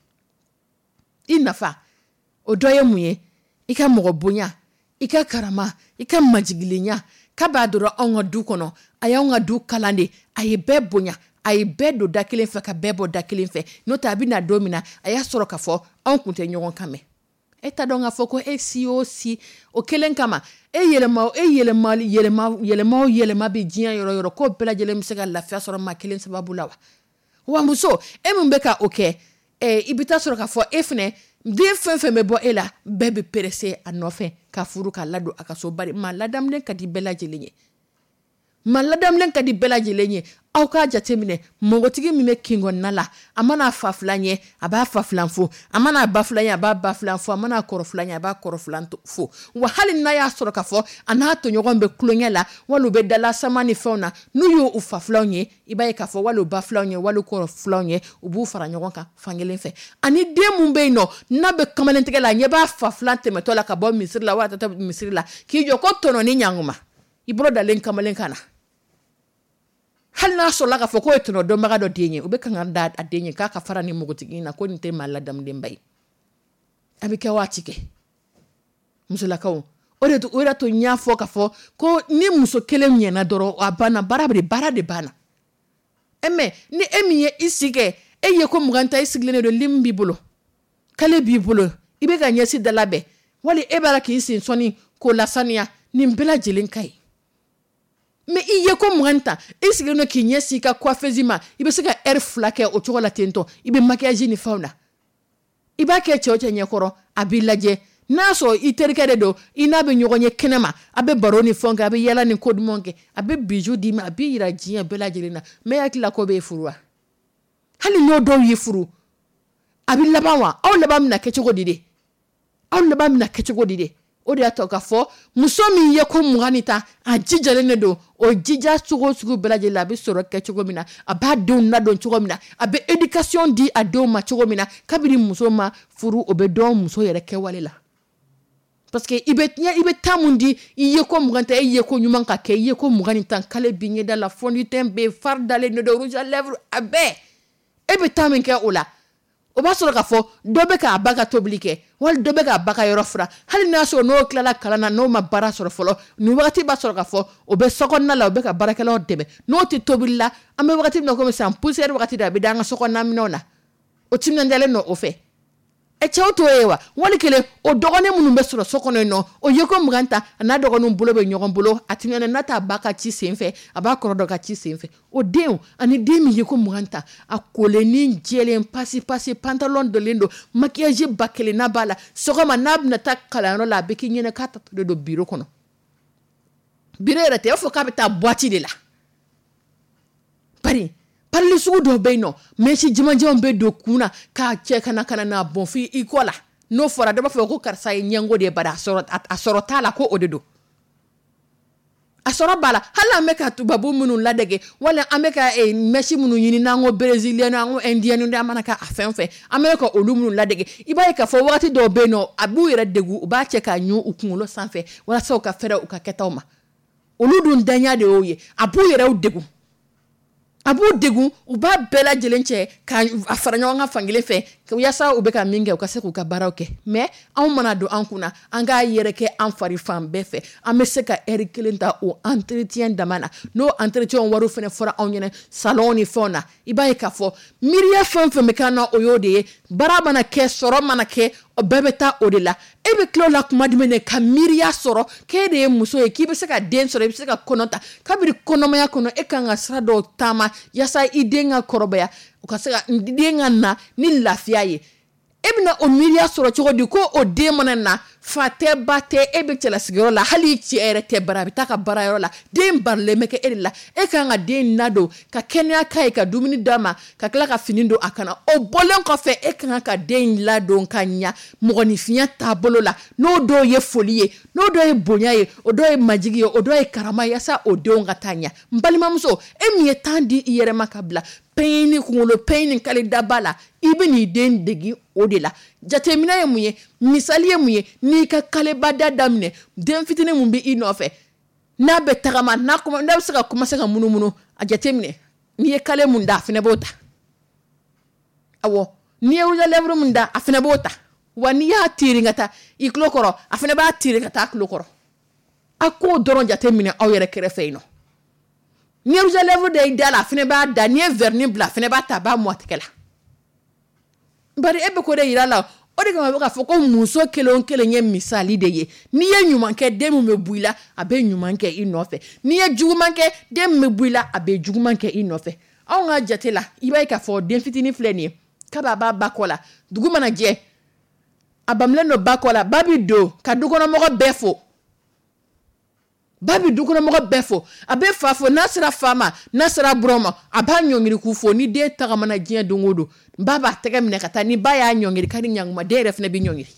inafa odoye muye ika mogo bonya ika karama ika majigilinya kaba doro onga du kono aya onga du kalande aye be bonya aye be do dakilin fe ka bebo dakilin fe no tabi na domina aya soro ka fo on kunte nyogon kame eta donga foko e si o si o kelen kama e yelema e yelema yelema yelema yelema bi jian yoro yoro ko bela jele msega la fa soro ma kelen sababu lawa wa muso e mbeka okay e ibita soro ka fo efne de fen fen me bo ela bebe perese anofe ka furu ka lado akaso bari ma ladam len ka di bela jelenye ma ladam len ka di bela jelenye aw ka jatemine mogotigi mi me kingo nala amana faflanye aba faflanfo amana baflanye aba baflanfo amana koroflanye aba koroflanto fo wa hali na ya soro ka fo anato nyogon be klonyela walu be dala samani fauna nuyo ufaflanye ibaye ka fo walu baflanye walu koroflanye ubu fara nyogon ka fangelen fe ani demu be no na be kamalentege la nyeba faflante metola ka bo misiri la wata misiri la ki joko tono ni nyanguma ibro dalen kamalen kana hal na so laga foko etuno do maga do denye ube kan da adenye ka ka fara ni mogotigi na ko ni te maladam dembay abike watike musula kawo ore to ore to nya fo ka fo ko ni muso kelem nye na doro abana barabre barade bana eme ni emiye isike eye ko muganta isiglene do limbi bulo kale bi bulo ibe ga nyesi dalabe wali ebara ki isin soni ko lasania ni mbela jilin kai me iye ko muganta isigre no kinyesi ka coiffezima ibe sika air flake o chokola tento ibe maquillage ni fauna iba ke choche nyekoro abilaje naso iterikede do inabe nyogonye kenema abe baroni fonga abe yala ni code monke abe bijou dima abe iraji abela jelena me yakila ko be furwa hali no do yifuru abi labawa aw labam na kechego dide aw labam na kechego dide o de atoka fo musomi ye ko muganita a jijale ne do o jija sugo sugo belaje la bi soro ke chugo mina aba don na don chugo mina abe education di ado ma chugo mina kabiri musoma furu obe don muso yere ke walela parce que ibe nya ibe tamundi iye ko muganta iye ko nyuman ka ke iye ko muganita kale binye da la fondi tembe fardale ne do rouge à lèvres abe ebe tamen ke ola o ba soro ka fo dobe ka abaka toblike wal dobe ka abaka yorofra hali na so no klala kalana no ma bara soro folo ni wakati ba soro ka fo o be sokonna la o be ka barakela o debe no ti tobilla ambe wakati no ko sam poussière wakati da be danga sokonna minona o timna ndele no o fe e chawto ewa wali kele o dogone munu be soro sokono no o yeko muganta na dogonu bulo be nyogon bulo atimna na ta baka chi senfe aba korodo ka chi senfe o deu ani demi yeko muganta akole ni jelen pasi pasi pantalon de lindo maquillage bakele na bala sokoma nabna ta kalano la be kinyene kata to do biro kono biro rete o fo ka beta boîte de la pari parle sugu do be no mais si jima jima be do kuna ka che kana kana na bon fi ikola n'o fɔra dɔ b'a fɔ ko karisa ye ɲɛngo de ye bari a sɔrɔ a sɔrɔ t'a la ko o de don a sɔrɔ b'a la hali an bɛ ka tubabu minnu ladege wala an bɛ ka mɛsi minnu ɲini n'an ko brésilien n'an ko indien n'an mana ka a fɛn fɛn an bɛ ka olu minnu ladege i b'a ye k'a fɔ wagati dɔw bɛ yen nɔ a b'u yɛrɛ degu u b'a cɛ k'a ɲu u kunkolo sanfɛ walasa u ka fɛrɛ u ka kɛtaw ma olu dun danya de y'o ye a b'u yɛrɛw degu a b'u degu u b'a bɛɛ lajɛlen cɛ ka a fara ɲɔgɔn kan fankelen fɛ yasa u bɛ ka min kɛ u ka se k'u ka baaraw kɛ mais anw mana don an kunna an k'a yɛrɛ kɛ an fari fan bɛɛ fɛ an bɛ se ka heure kelen ta o entretien dama na n'o entretien wariw fana fɔra anw ɲɛna salon ni fɛnw na i b'a ye k'a fɔ miiriya fɛn fɛn bɛ k'an na o y'o de ye baara mana kɛ sɔrɔ mana kɛ o bɛɛ bɛ taa o de la e bɛ tila o la kuma jumɛn de ka miiriya sɔrɔ k'e de ye muso ye k'i bɛ se ka den sɔrɔ i bɛ se ka kɔnɔ ta kabiri kɔnɔmaya kɔnɔ e kan ka sira dɔw taama yasa i den ka kɔrɔbaya u ka se ka den ka na ni lafiya ye e bɛna o miiriya sɔrɔ cogo di ko o den mana na fa tɛ ba tɛ e bɛ cɛlasigiyɔrɔ la hali cɛ yɛrɛ tɛ bara a bɛ taa ka baarayɔrɔ la den barilen bɛ kɛ e de la e kan ka den ladon ka kɛnɛya k'a ye ka dumuni d'a ma ka tila ka fini don a kana o bɔlen kɔfɛ e kan ka den ladon ka ɲa mɔgɔninfinya taabolo la n'o dɔw ye foli ye n'o dɔw ye bonya ye o dɔw ye majigi ye o dɔw ye karama yasa o denw ka taa ɲa n balimamuso e min ye temps di i yɛrɛ ma ka bila pain ni kunkolo pain ni kali daba la i bɛ n'i den degi o de la jateminɛ ye mun ye misali ye mun ye n'i ka kalebada daminɛ den fitinin mun bɛ i nɔfɛ n'a bɛ tagama n'a n'a bɛ se ka commencer ka munumunu a jateminɛ n'i ye kale mun da a fana b'o ta awɔ n'i ye rouge à lèvres mun da a fana b'o ta wa n'i y'a tiiri ka taa i tulo kɔrɔ a fana b'a tiiri ka taa tulo kɔrɔ a k'o dɔrɔn jateminɛ aw yɛrɛ kɛrɛfɛ yen nɔ n'i ye rouge à lèvres da i da la a fana b'a da n'i ye vernis bila a fana b'a ta a b'a mɔ a tɛgɛ la bari e bɛ ko de yira la o de kama bɛ k'a fɔ ko muso kelen o kelen ye misali de ye n'i ye ɲuman kɛ den min bɛ bɔ i la a bɛ ɲuman kɛ i nɔfɛ n'i ye juguman kɛ den min bɛ bɔ i la a bɛ juguman kɛ i nɔfɛ anw ka jate la i b'a ye k'a fɔ den fitinin filɛ nin ye kabi a b'a ba kɔ la dugu mana jɛ a bamulen don ba kɔ la ba bɛ don ka dukɔnɔmɔgɔ bɛɛ fo ba bɛ dukɔnɔmɔgɔ bɛɛ fo a bɛ fa fo n'a sera fa ma n'a sera buran ma a b'a ɲɔngiri k'u fo ni den tagamana diɲɛ don o don ba b'a tɛgɛ minɛ ka taa ni ba y'a ɲɔngiri ka di ɲankuma den yɛrɛ fana bɛ ɲɔngiri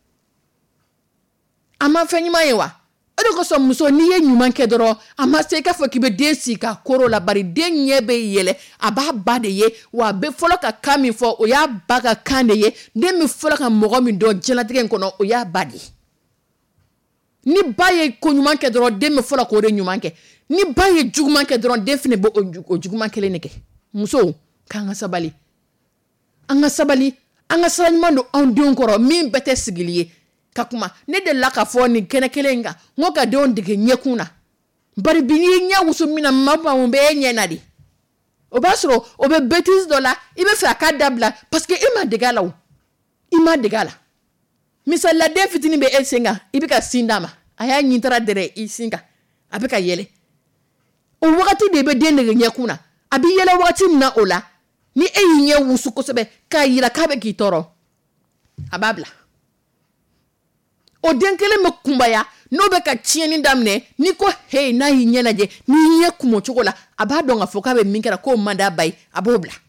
a ma fɛn ɲuman ye wa o de kosɔn muso n'i ye ɲuman kɛ dɔrɔn a ma se i k'a fɔ k'i bɛ den sigi ka koro la bari den ɲɛ bɛ yɛlɛ a b'a ba de ye wa a bɛ fɔlɔ ka kan min fɔ o y'a ba ka kan de ye den bɛ fɔlɔ ka mɔgɔ min dɔn diɲɛlatigɛ in kɔnɔ o y'a ba de ye ni ba ye ko ɲuman kɛ dɔrɔn den bɛ fɔlɔ k'o de ɲuman kɛ ni ba ye juguman kɛ dɔrɔn den fana bɛ o juguman kelen de kɛ musow k'an ka sabali an ka sabali an ka sira ɲuman don anw denw kɔrɔ min bɛɛ tɛ sigili ye ka kuma ne delila k'a fɔ nin kɛnɛ kelen in kan n ko ka denw dege ɲɛkun na bari bi n'i ɲɛ wusu min na maa mun bɛ e ɲɛ na de o b'a sɔrɔ o bɛ bêtise dɔ la i bɛ fɛ a k'a dabila parce que e ma dege a la o i ma dege a la misali la den fitinin bɛ e sen kan i bɛ ka sin d'a ma a y'a ɲintara dɛrɛ i sin kan a bɛ ka yɛlɛ o wagati de bɛ den dege ɲɛkun na a bɛ yɛlɛ wagati min na o la ni e y'i ɲɛ wusu kosɛbɛ k'a yira k'a bɛ k'i tɔɔrɔ a b'a bila o den kelen bɛ kunbaya n'o bɛ ka tiɲɛni daminɛ ni ko he n'a y'i ɲɛ lajɛ n'i ɲɛ kumo cogo la a b'a dɔn k'a fɔ k'a bɛ min kɛra k'o man d'a ba ye a b'o bila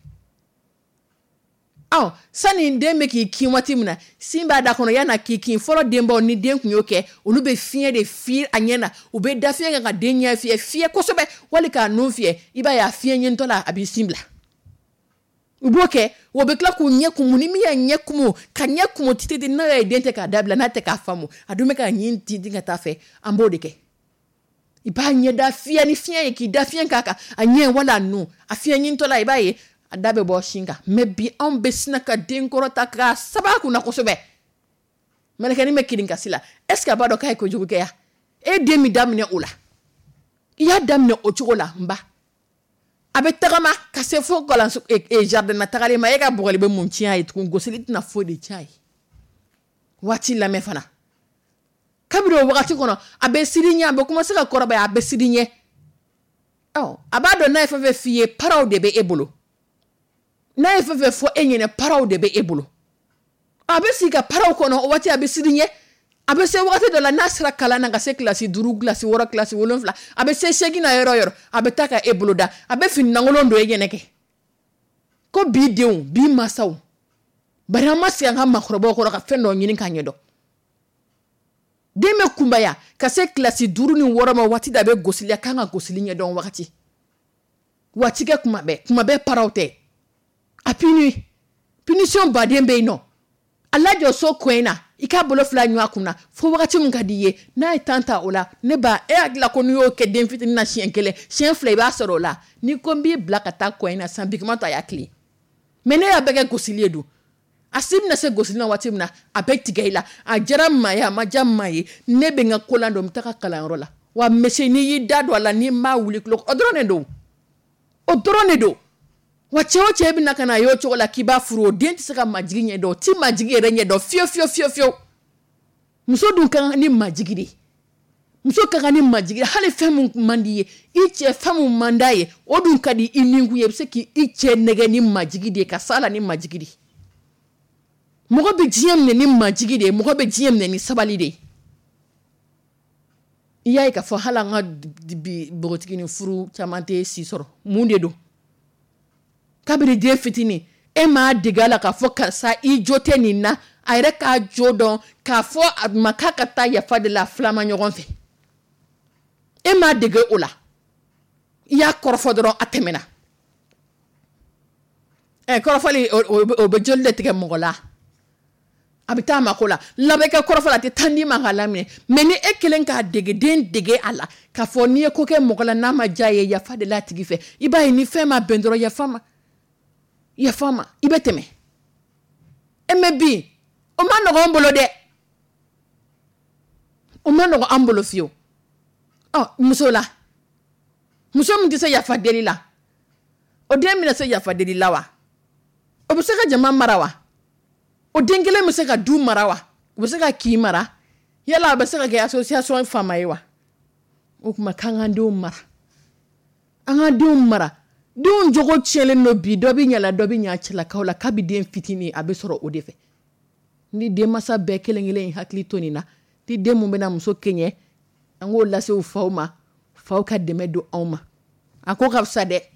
ɔ sani den bɛ k'i kin waati min na sin b'a da kɔnɔ yan'a k'i kin fɔlɔ denbaw ni den tun y'o kɛ olu bɛ fiɲɛ de fiyɛ a ɲɛ na u bɛ da fiɲɛ kan ka den ɲɛ fiyɛ fiyɛ kosɛbɛ wali k'a nun fiyɛ i b'a ye a fiɲɛ ɲɛntɔ la a b'i sin bila u b'o kɛ o bɛ tila k'u ɲɛ kumu ni min y'a ɲɛ kumu ka ɲɛ kumu titi n'a ye den tɛ k'a dabila n'a tɛ k'a faamu a dun bɛ ka ɲin tintin ka taa fɛ an b'o de kɛ i b'a ɲɛ da fiɲɛ ni fiɲɛ ye k'i da fiɲɛ k'a kan a ɲɛ wala a nun a fiɲɛ ɲintɔ la i b'a ye a da bɛ bɔ sin kan mais bi anw bɛ sina ka den kɔrɔ ta k'a saba kunna kosɛbɛ mɛlɛkɛnin bɛ kirin kasi la est ce que a b'a dɔn k'a ye kojugu kɛ ya e den min daminɛ o la i y'a daminɛ o cogo la n ba a bɛ tagama ka se fo kalanso jardin na tagalen ma e ka bɔgɔli bɛ mun tiɲɛ a ye tugun gosili tɛna foyi de tiɲɛ a ye waati lamɛn fana kabiri o wagati kɔnɔ a bɛ siri ɲɛ a bɛ commencer ka kɔrɔbaya a bɛ siri ɲɛ ɔ a b'a dɔn n'a ye fɛn fɛn f'i ye paraw de bɛ e bolo n'a ye fɛn fɛn fɔ e ɲɛna paraw de bɛ e bolo a bɛ sigi ka paraw kɔnɔ o waati a bɛ siri ɲɛ a bɛ se wagati dɔ la n'a sera kalan na ka se kilasi duuru kilasi wɔɔrɔ kilasi wolonwula a bɛ se segin na yɔrɔ yɔrɔ a bɛ taa ka e bolo da a bɛ fini lankolon don e ɲɛnɛ kɛ ko bi denw bi masaw bari an ma sigi an ka makɔrɔbaw kɔrɔ ka fɛn dɔ ɲini k'a ɲɛdɔn den bɛ kunbaya ka se kilasi duuru ni wɔɔrɔ ma waati da bɛ gosili a kan ka gosili ɲɛdɔn wagati waati kɛ kuma bɛɛ kuma bɛɛ paraw tɛ a puni punition baden bɛ yen nɔ a lajɔ so ko in na i k'a bolo fila ɲɔgɔn kunna fo wagati min ka di i ye n'a ye tan ta o la ne ba e hakili ko n'i y'o kɛ den fitinin na siɲɛ kelen siɲɛ fila i b'a sɔrɔ o la ni ko n b'i bila ka taa ko in na san bigima to a y'a tilen mais ne y'a bɛɛ kɛ gosili ye dun a si bɛna se gosili na waati min na a bɛ tigɛ i la a jara maa ye a ma ja maa ye ne bɛ n ka ko la dɔn n bɛ taa kalanyɔrɔ la wa monsieur n'i y'i da don a la n'i m'a wuli kulo o dɔrɔn de don o dɔrɔn de don wa cɛ o cɛ bɛna ka na y'o cogo la k'i b'a furu o den tɛ se ka majigi ɲɛ dɔn o ti majigi yɛrɛ ɲɛ dɔn fiyewu fiyewu fiyewu fiyewu muso dun ka kan ni majigi de muso ka kan ni majigi hali fɛn mun man di ye i cɛ fɛn mun man d'a ye o dun ka di i ninkun ye i bɛ se k'i cɛ nɛgɛ ni majigi de ka s'a la ni majigi de mɔgɔ bɛ diɲɛ minɛ ni majigi de ye mɔgɔ bɛ diɲɛ minɛ ni sabali de ye i y'a ye k'a fɔ hali an ka bi npogotigi ni furu caman tɛ si sɔrɔ mun de don kabiri den fitinin e m'a dege a la k'a fɔ karisa i jo tɛ nin na a yɛrɛ k'a jo dɔn k'a fɔ a ma k'a ka taa yafa de la filama ɲɔgɔn fɛ e m'a dege o la i y'a kɔrɔfɔ dɔrɔn a tɛmɛna ɛ kɔrɔfɔli o bɛ joli de tigɛ mɔgɔ la a bɛ taa mako la labɛnkɛ kɔrɔfɔ la a tɛ tan di ma k'a laminɛ mais ni e kelen k'a dege den dege a la k'a fɔ n'i ye ko kɛ mɔgɔ la n'a ma diya ye yafa de la a tigi fɛ i b'a ye ni fɛn ma bɛn dɔrɔn yafa ma yafa ma i bɛ tɛmɛ e mɛ bi o ma nɔgɔ an bolo dɛ o ma nɔgɔ an bolo fiyewu ɔ muso la muso min tɛ se yafa deli la o den bɛna se yafa deli la wa o bɛ se ka jama mara wa o den kelen bɛ se ka du mara wa o bɛ se ka k'i mara yala a bɛ se ka kɛ association faama ye wa o tuma k'an k'an denw mara an k'an denw mara denw jogo tiɲɛlen don bi dɔ bɛ ɲala dɔ bɛ ɲa cɛlakaw la k'a bɛ den fitinin a bɛ sɔrɔ o de fɛ ni denmansa bɛɛ kelen kelen hakili to nin na ni den mun bɛna muso kɛɲɛ an k'o lase u faw ma faw ka dɛmɛ don anw ma a ko ka fisa dɛ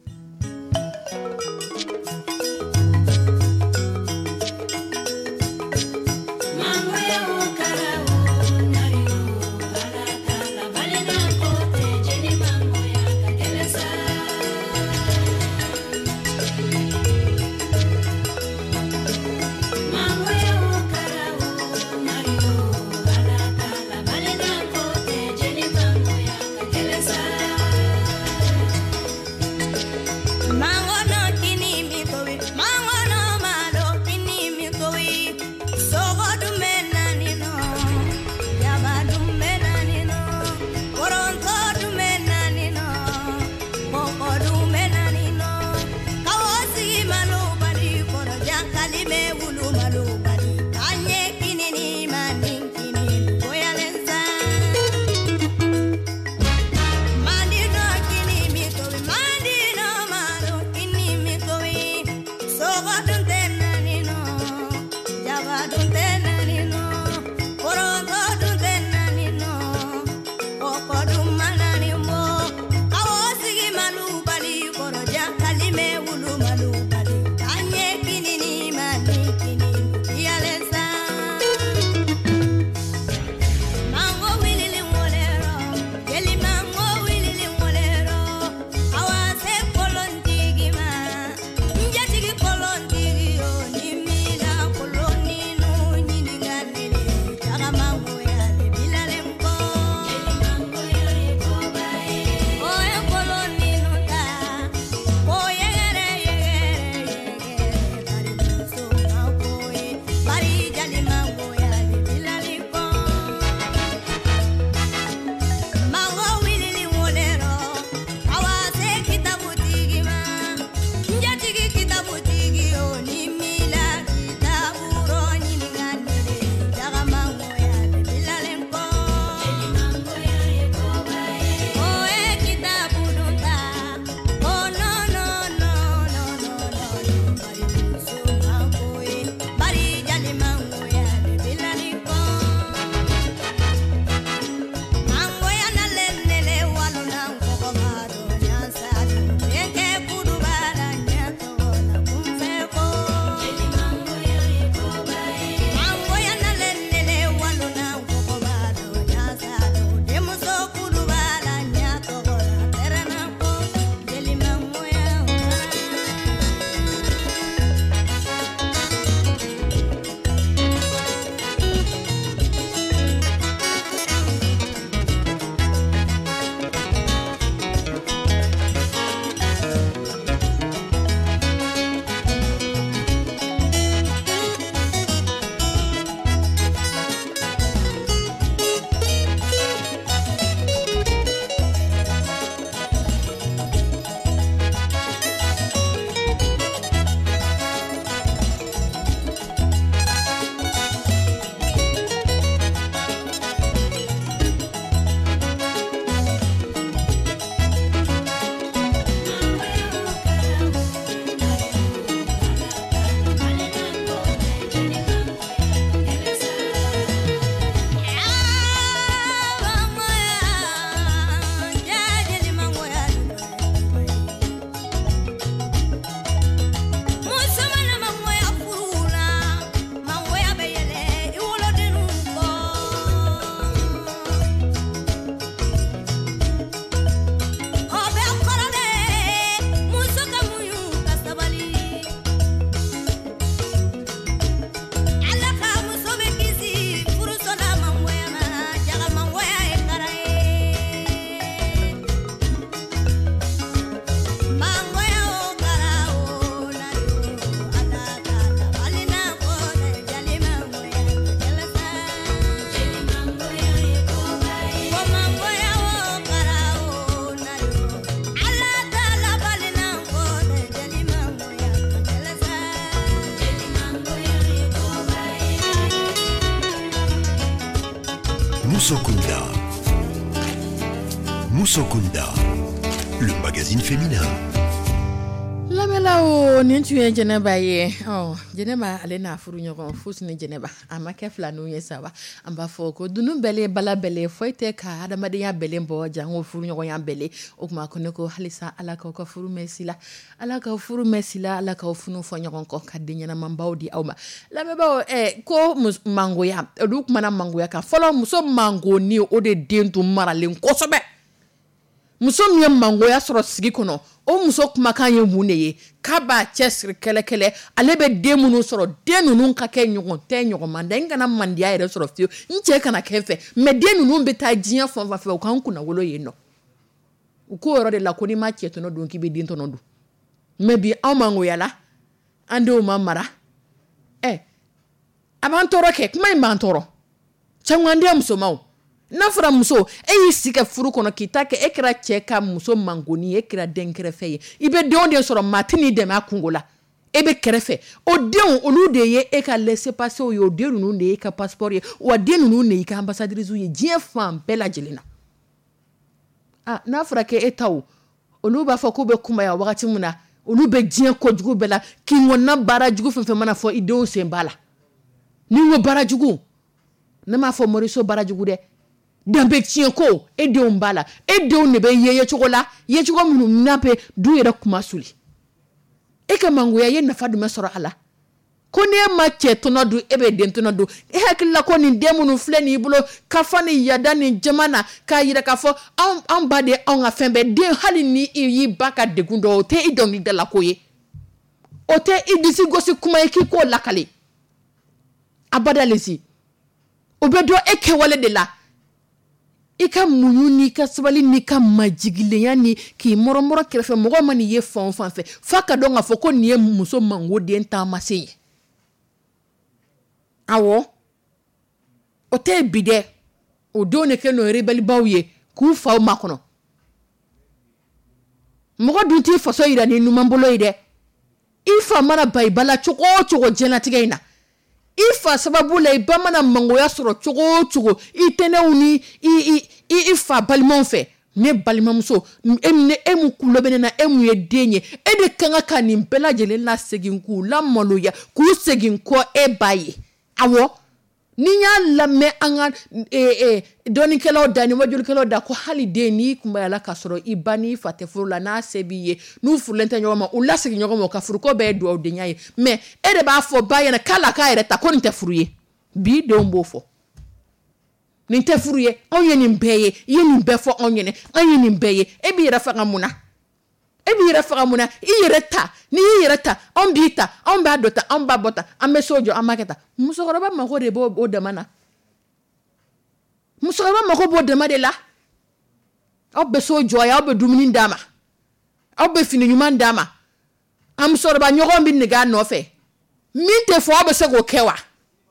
Moussokunda. Moussokunda, le magazine féminin. Lamela o nin tun ye Jɛnɛba ye ɔ Jɛnɛba ale n'a furu ɲɔgɔn fusi ni Jɛnɛba a ma kɛ fila n'u ye saba an b'a fɔ ko dunu bɛlen bala bɛlen foyi tɛ ka adamadenya bɛlen bɔ jango furu ɲɔgɔnya bɛlen o kuma ko ne ko halisa Ala k'aw ka furu mɛn si la Ala k'aw furu mɛn si la Ala k'aw funu fɔ ɲɔgɔn kɔ ka den ɲɛnamanbaw di aw ma lamɛnbaaw ɛ ko mangoya olu kumana mangoya kan fɔlɔ muso mangoni o de den tun maralen kosɛbɛ muso min ye mangoya sɔrɔ sigi kɔnɔ o muso kumakan ye mun de ye k'a b'a cɛ siri kɛlɛ-kɛlɛ ale bɛ den minnu sɔrɔ den ninnu ka kɛ ɲɔgɔn tɛ ɲɔgɔn man da n kana mandiya yɛrɛ sɔrɔ fiyewu n cɛ kana kɛ fɛ mais den ninnu bɛ taa diɲɛ fan fan fɛ u k'an kunna wolo yen nɔ u ko yɔrɔ de la ko n'i ma cɛ tɔnɔ dun k'i bɛ den tɔnɔ dun mais bi anw mangoyala an denw ma mara ɛ a b'an tɔɔrɔ kɛ kuma in b'an tɔɔrɔ caman den musomanw n'a fɔra muso e y'i sigi ka furu kɔnɔ k'i ta kɛ e kɛra cɛ ka muso mangoni e kɛra den kɛrɛfɛ ye i bɛ denw de sɔrɔ maa tɛ n'i dɛmɛ a kungo la e bɛ kɛrɛfɛ o denw olu de ye e ka laissez-passer ye o den ninnu de ye e ka passeport ye wa den ninnu de y'i ka ambassadrice ye diɲɛ fan bɛɛ lajɛlen na ah n'a fɔra k'e e taw olu b'a fɔ k'u bɛ kunbaya wagati min na olu bɛ diɲɛ kojugu bɛɛ la k'i ŋɔnna baara jugu fɛn fɛn mana fɔ i denw sen b'a la n'i ko baara jugu ne m'a fɔ moriso baara jugu dɛ danbe tiɲɛ ko e denw b'a la e denw de bɛ ye ye cogo la ye cogo minnu n'a bɛ du yɛrɛ kuma suli e ka mangoya ye nafa jumɛn sɔrɔ a la ko n'e ma cɛ tɔnɔ dun e bɛ den tɔnɔ dun e hakili la ko nin den minnu filɛ nin i bolo kafa ni yada ni jama na k'a yira k'a fɔ anw anw ba de anw ka fɛn bɛɛ den hali ni i y'i ba ka degun dɔ o tɛ i dɔnkilidala ko ye o tɛ i disi gosi kuma ye k'i k'o lakale abada lesi o bɛ dɔn e kɛwale de la i ka muɲu ni ka sabali ni ka majigilenya ni k'i mɔrɔmɔrɔ kɛrɛfɛ mɔgɔ ma nin ye fan o fan fɛ f'a ka dɔn k'a fɔ ko nin ye muso mangoden taamase ye awɔ o tɛ bi dɛ o denw de kɛ n'o rebellibaw ye k'u faw makɔnɔ mɔgɔ dun t'i faso yira ni numan bolo ye dɛ i fa mana ba i bala cogo o cogo diɲɛlatigɛ in na i fa sababu la i ba mana mangoya sɔrɔ cogo o cogo i tɛnɛw ni i i i fa balimaw fɛ ne balimamuso e ne e mu kulo bɛ ne na e mu ye den ye e de kan ka nin bɛɛ lajɛlen la segin k'u la maloya k'u segin kɔ e ba ye awɔ ni y'a lamɛn an ka e e dɔnnikɛlaw da ni wajulikɛlaw da ko hali den n'i kunbayala ka sɔrɔ i ba n'i fa tɛ furu la n'a se b'i ye n'u furulen tɛ ɲɔgɔn ma u lasegin ɲɔgɔn ma ka furuko bɛɛ ye duwawudenya ye mais e de b'a fɔ ba ɲɛna k'ala k'a yɛrɛ ta ko nin tɛ furu ye bi denw b'o fɔ nin tɛ furu ye anw ye nin bɛɛ ye i ye nin bɛɛ fɔ anw ɲɛna an ye nin bɛɛ ye e b'i yɛrɛ faga mun na e b'i yɛrɛ faga mun na i yɛrɛ ta n'i y'i yɛrɛ ta anw b'i ta anw b'a dɔ ta anw b'a bɔ ta an bɛ so jɔ an b'a kɛ ta musokɔrɔba mago de b'o o dama na musokɔrɔba mago b'o dama de la aw bɛ so jɔ ye aw bɛ dumuni d'a ma aw bɛ fini ɲuman d'a ma a musokɔrɔba ɲɔgɔn bɛ nege a nɔfɛ min tɛ fɔ aw bɛ se k'o kɛ wa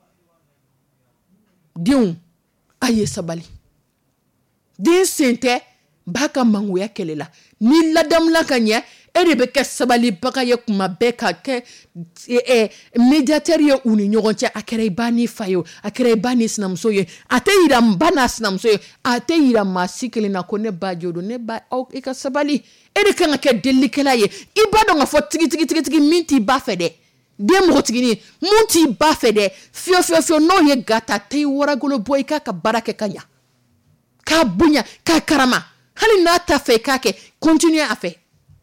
denw a ye sabali den sen tɛ ba ka mangoya kɛlɛ la ni ladamula ka ɲɛ e de bɛ kɛ sabalibaga ye kuma bɛɛ ka kɛ eh, médiateur ye u ni ɲɔgɔn cɛ a kɛra i ba n'i fa ye a kɛra i ba n'i sinamuso ye a tɛ yira ba n'a sinamuso ye a tɛ yira maa si kelen na ko ne ba jo don ne ba aw i ka sabali e de kan ka kɛ delilikɛla ye i b'a dɔn k'a fɔ tigi tigi tigi tigi min t'i ba fɛ dɛ den mɔgɔtigini mun t'i ba fɛ dɛ fiyewu fiyewu fiyewu n'o ye gata tɛ i waragolo bɔ i k'a ka baara kɛ ka ɲa k'a bonya k'a karama hali n'a ta fɛ i k'a kɛ continue a fɛ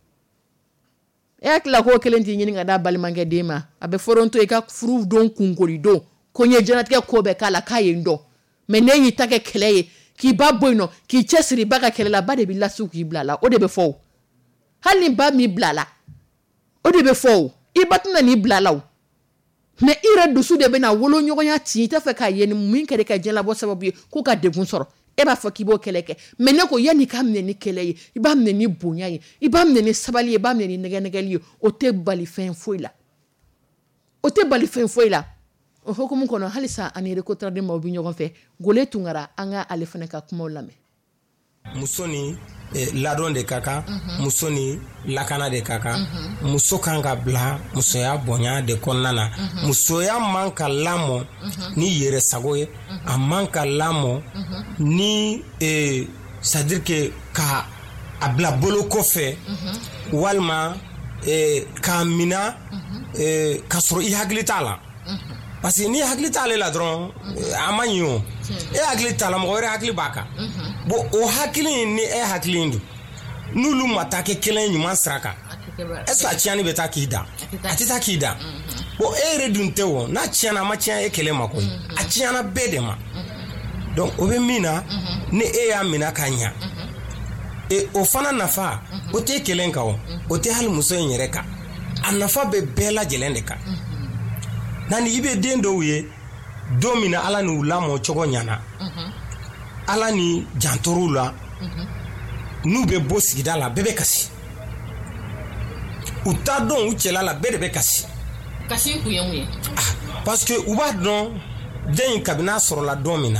e hakili la k'o kelen t'i ɲini ka d'a balimakɛ den ma a bɛ foronto i ka furu don kunkori don ko n ye diɲɛlatigɛ ko bɛɛ k'a la k'a ye n dɔn mais ne y'i ta kɛ kɛlɛ ye k'i ba bɔ yen nɔ k'i cɛ siri ba ka kɛlɛ la ba de b'i lasiw k'i bila a la o de bɛ fɔ o hali ni ba m'i bila a la o de bɛ fɔ o i ba tɛna n'i bila a la o mais i yɛrɛ dusu de bɛna wolo ɲɔgɔnya ci i t'a fɛ k'a ye ni min kɛra ka diɲɛ labɔ sababu ye k'o ka degun sɔrɔ e b'a fɔ k'i b'o kɛlɛ kɛ mais ne ko yanni k'a minɛ ni kɛlɛ ye i b'a minɛ ni bonya ye i b'a minɛ ni sabali ye i b'a minɛ ni nɛgɛ-nɛgɛli ye o tɛ bali fɛn foyi la o tɛ bali fɛn foyi la o hukumu kɔnɔ halisa ani Réco Tarder maaw bi ɲɔgɔn fɛ Gole Tunkara an ka ale fana ka kumaw lamɛn muso ni eh, ladon de ka kan muso ni lakana de ka kan muso kan ka bila musoya bonya de kɔnɔna na musoya man ka lamɔ ni yɛrɛ sago ye a man ka lamɔ ni eh, c'est-à-dire que ka a bila bolo kɔfɛ walima eh, k'a mina eh, k'a sɔrɔ i hakili t'a la parce que ni hakili t'ale la dɔrɔn a man ɲi o e hakili t'a la mɔgɔ wɛrɛ hakili b'a kan bon o hakili ni e hakili in don n'olu ma taa kɛ kelen ɲuman sira kan est-ce que a tiɲɛni bɛ taa k'i da a tɛ taa k'i da bon e yɛrɛ dun tɛ o n'a tiɲɛna a ma tiɲɛ e kelen ma koyi a tiɲɛna bɛɛ de ma donc o bɛ min na ni e y'a minɛ ka ɲa e o fana nafa o tɛ kelen kan o o tɛ hali muso in yɛrɛ kan a nafa bɛ bɛɛ lajɛlen de kan nani i bɛ den dɔw ye don min na ala n'u lamɔ cogo ɲana ala ni jantor'u la n'u bɛ bɔ sigida la bɛɛ bɛ kasi u t'a dɔn u cɛla la bɛɛ de bɛ kasi kasi kun ye mun ye parce que u b'a dɔn den in kabini a sɔrɔla don min na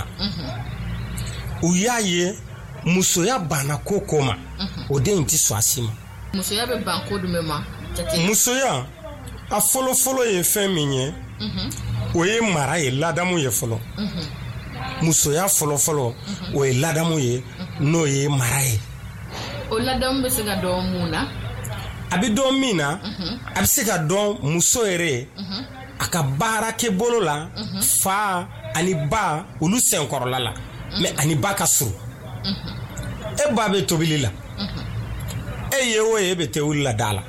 u y'a ye musoya banna ko ko ma o den in tɛ sɔn a si ma musoya bɛ ban ko jumɛn ma musoya a fɔlɔ fɔlɔ ye fɛn min ye o ye mara ye ladamu ye fɔlɔ musoya fɔlɔ fɔlɔ o ye ladamu ye n'o ye mara ye o ladamu bɛ se ka dɔn mun na a bɛ dɔn min na a bɛ se ka dɔn muso yɛrɛ a ka baara kɛ bolo la fa ani ba olu senkɔrɔla la mais ani ba ka surun e ba bɛ tobili la e ye o ye e bɛ tɛ wuli la da la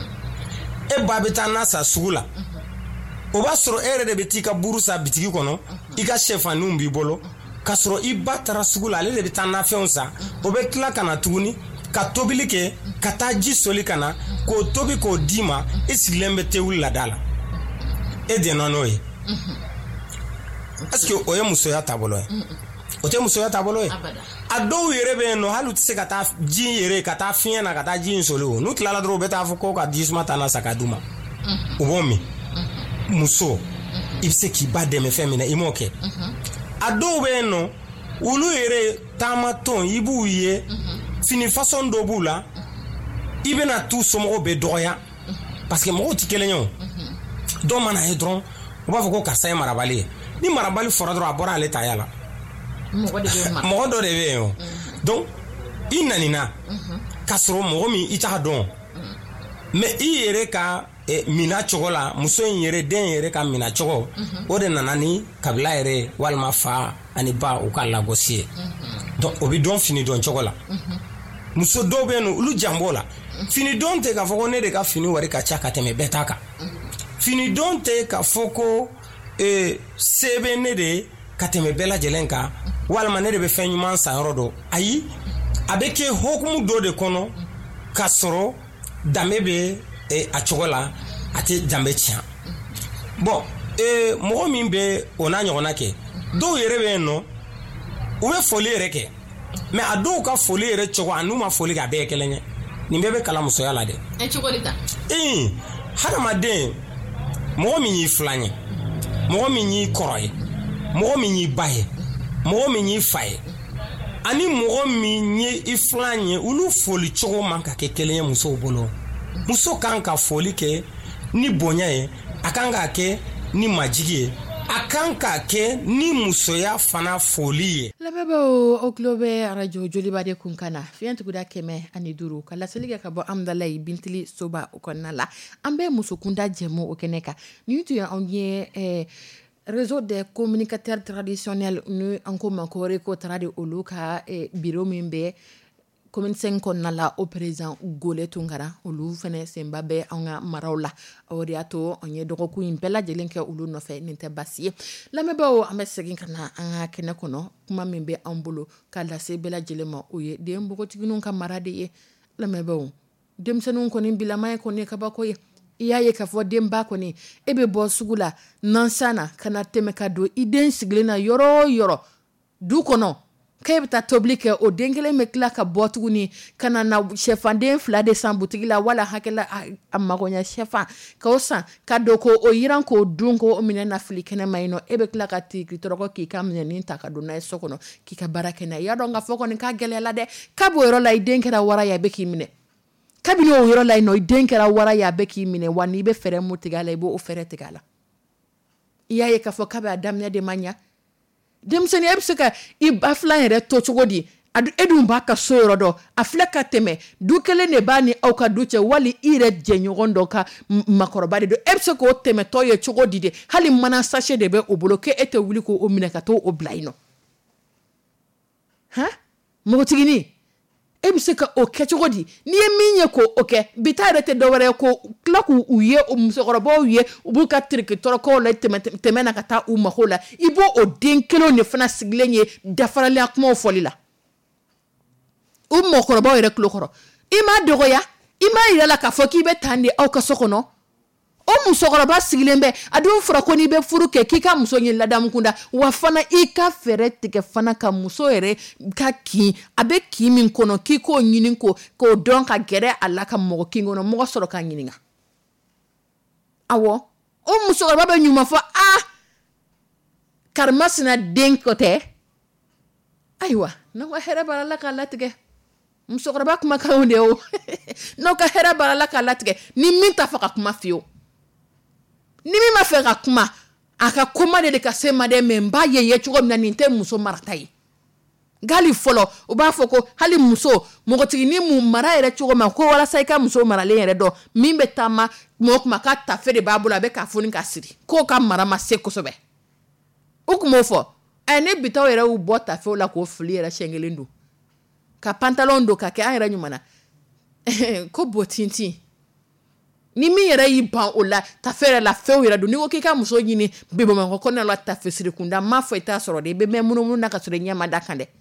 e ba bɛ taa n'a sa sugu la o b'a sɔrɔ e yɛrɛ de bɛ t'i ka buru sa bitigi kɔnɔ i ka sɛfaninw b'i bolo k'a sɔrɔ i ba taara sugu la ale de bɛ taa nafɛnw sa o bɛ tila ka na tuguni ka tobili kɛ ka taa ji soli ka na k'o tobi k'o d'i ma i sigilen bɛ tewuli la da la e dɛnna n'o ye est-ce que o ye musoya taabolo ye o tɛ musoya taabolo ye a dɔw yɛrɛ bɛ yen nɔ hali u tɛ se ka taa ji yɛrɛ ka taa fiɲɛ na ka taa ji in soli o n'u tilala dɔrɔn u bɛ taa fɔ ko ka jisuma ta na sa ka d'u ma u b'o min muso i bɛ se k'i ba dɛmɛ fɛn min na i m'o kɛ a dɔw bɛ yen nɔ olu yɛrɛ taama tɔn i b'u ye fini façon dɔ b'u la i bɛna t'u somɔgɔw bɛ dɔgɔya parce que mɔgɔw tɛ kelen ye o dɔw mana ye dɔrɔn u b'a fɔ ko karisa ye marabali ye ni marabali fɔra dɔrɔn a bɔra ale taya la mɔgɔ dɔ de bɛ yen o donc i nanina k'a sɔrɔ mɔgɔ min i t'a dɔn mais i yɛrɛ ka eh, mina cogo la muso in yɛrɛ den yɛrɛ ka mina cogo o de nana ni kabila yɛrɛ walima fa ani ba u ka lagosi ye donc o bɛ dɔn fini dɔn cogo la muso dɔw bɛ yen nɔ olu jan b'o la fini dɔn tɛ k'a fɔ ko ne de ka fini wari ka ca ka tɛmɛ bɛɛ ta kan fini dɔn tɛ k'a fɔ ko eh, se bɛ ne de ka tɛmɛ bɛɛ lajɛlen kan walima ne de bɛ fɛn ɲuman san yɔrɔ dɔ ayi a bɛ kɛ hokumu dɔ de kɔnɔ k'a sɔrɔ danbe bɛ eh, a cogo la a tɛ danbe tiɲɛ bon eh, mɔgɔ min bɛ o n'a ɲɔgɔnna kɛ dɔw yɛrɛ bɛ yen nɔ u bɛ foli yɛrɛ kɛ mais a dɔw ka foli yɛrɛ cogo a n'u ma foli kɛ a bɛɛ ye kelen ye nin bɛɛ bɛ kalan musoya la dɛ e cogo de ta ee hadamaden mɔgɔ min y'i filan ye mɔgɔ min y'i kɔrɔ ye mɔgɔ min y'i ba ye mɔgɔ min y'i fa ye ani mɔgɔ min ye i filan ye olu foli cogo man ka kɛ kelen ye musow bolo muso kan ka foli kɛ ni bonya ye a kan ka kɛ ni majigi ye a kan ka kɛ ni musoya fana foli ye lamɛnbaaw o tulo bɛ arajo joliba de kun kana fiɲɛ tuguda kɛmɛ ani duuru ka laseli kɛ ka bɔ amudalayi bintili soba o kɔnɔna la an bɛ musokunda jɛmu o kɛnɛ kan nin tun ye anw ye eh, réseau des communicateurs traditionnels ni an ko ma ko reko tara de olu ka eh, bureau min bɛ commune cinq kɔnɔna la o président Gole Tunkara olu fɛnɛ senba bɛ an ka maraw la o de y'a to an ye dɔgɔkun in bɛɛ lajɛlen kɛ olu nɔfɛ nin tɛ basi ye lamɛnbaaw an bɛ segin ka na an ka kɛnɛ kɔnɔ kuma min bɛ an bolo k'a lase bɛɛ lajɛlen ma o ye den npogotigininw ka mara de ye lamɛnbaaw denmisɛnninw kɔni bilama ye kɔni ye kabako ye i y'a ye k'a fɔ denba kɔni e bɛ bɔ sugu la nansan na ka na tɛmɛ ka don i den sigilen na yɔrɔ o yɔrɔ du kɔnɔ k'e bɛ taa tobili kɛ o den kelen bɛ tila ka bɔ tuguni ka na na sɛfanden fila de san butigi la wala hakɛla a magoɲɛ sɛfan k'o san ka don ko o yiran k'o dun k'o minɛ na fili kɛnɛ ma yen nɔ e bɛ tila ka t'i k'i tɔrɔkɔ k'i ka minɛnin ta ka don n'a ye so kɔnɔ k'i ka baara kɛ n'a ye i y'a dɔn k'a fɔ kɔni k'a gɛlɛyala dɛ k'a b'o yɔrɔ la i den kɛra wara ye a bɛ k'i minɛ kabini o yɔrɔ la yen nɔ i den kɛra wara ye a bɛ k'i minɛ wa n'i bɛ fɛɛrɛ mun tigɛ a la i b'o fɛɛrɛ tigɛ a la i y'a ye k'a fɔ k'a bɛ a daminɛ de ma ɲa denmisɛnnin e bɛ se ka i ba filan yɛrɛ to cogo di e dun b'a ka so yɔrɔ dɔn a filɛ ka tɛmɛ du kelen de b'a ni aw ka du cɛ wali i yɛrɛ jɛɲɔgɔn dɔ ka makɔrɔba de don e bɛ se k'o tɛmɛtɔ ye cogo di de hali mana sachet de bɛ o bolo k'e tɛ wuli k'o minɛ ka t'o bila yen nɔ han mɔgɔtigini e bɛ se ka o kɛ cogo di n'i ye min ye k'o kɛ bi ta yɛrɛ tɛ dɔwɛrɛ ye ko tila k'u ye o musokɔrɔbaw ye u b'u ka tirikitɔrɔkaw la tɛmɛ na ka taa u mago la i b'o o den kelen de fana sigilen ye dafaralen kumaw fɔli la u mɔgɔkɔrɔbaw yɛrɛ tulo kɔrɔ i m'a dɔgɔya i m'a yira la k'a fɔ k'i bɛ tan de aw ka so kɔnɔ o musokɔrɔba sigilen bɛ a dun fɔra ko n'i bɛ furu kɛ k'i ka muso ɲini ladamu kunda wa fana i ka fɛɛrɛ tigɛ fana ka muso yɛrɛ ka kin a bɛ kin min kɔnɔ k'i k'o ɲini ko k'o dɔn ka gɛrɛ a la ka mɔgɔ kin kɔnɔ mɔgɔ sɔrɔ k'a ɲininka awɔ o musokɔrɔba bɛ ɲuman fɔ a karimasina den kɔ tɛ ayiwa n'aw ka hɛrɛ b'a la k'a latigɛ musokɔrɔba kumakanw de o n'aw ka hɛrɛ b'a la k'a latigɛ ni min t'a fɛ ka kuma fiyewu ni min ma fɛ ka kuma a ka koma de ka se ma dɛ mɛ n b'a ye ye cogo min na nin tɛ muso marata ye gali fɔlɔ u b'a fɔ ko hali muso mɔgɔtigini mun mara yɛrɛ cogo ma ko walasa i ka muso maralen yɛrɛ dɔn min bɛ taama kuma o kuma k'a tafe de b'a bolo a bɛ k'a foni k'a siri k'o ka mara ma se kosɛbɛ u kun b'o fɔ ɛ ne bitaw yɛrɛ y'u bɔ tafew la k'o fili yɛrɛ siɲɛ kelen don ka pantalon don ka kɛ an yɛrɛ ɲuman na ko bo tintin ni min yɛrɛ y'i ban o la tafe yɛrɛ la fɛnw yɛrɛ don n'i ko k'i ka muso ɲini bi bamakɔ kɔnɔna la tafe siri kunda m'a fɔ i t'a sɔrɔ de i bɛ mɛn munumunu na ka sɔrɔ i ɲɛ ma da kan dɛ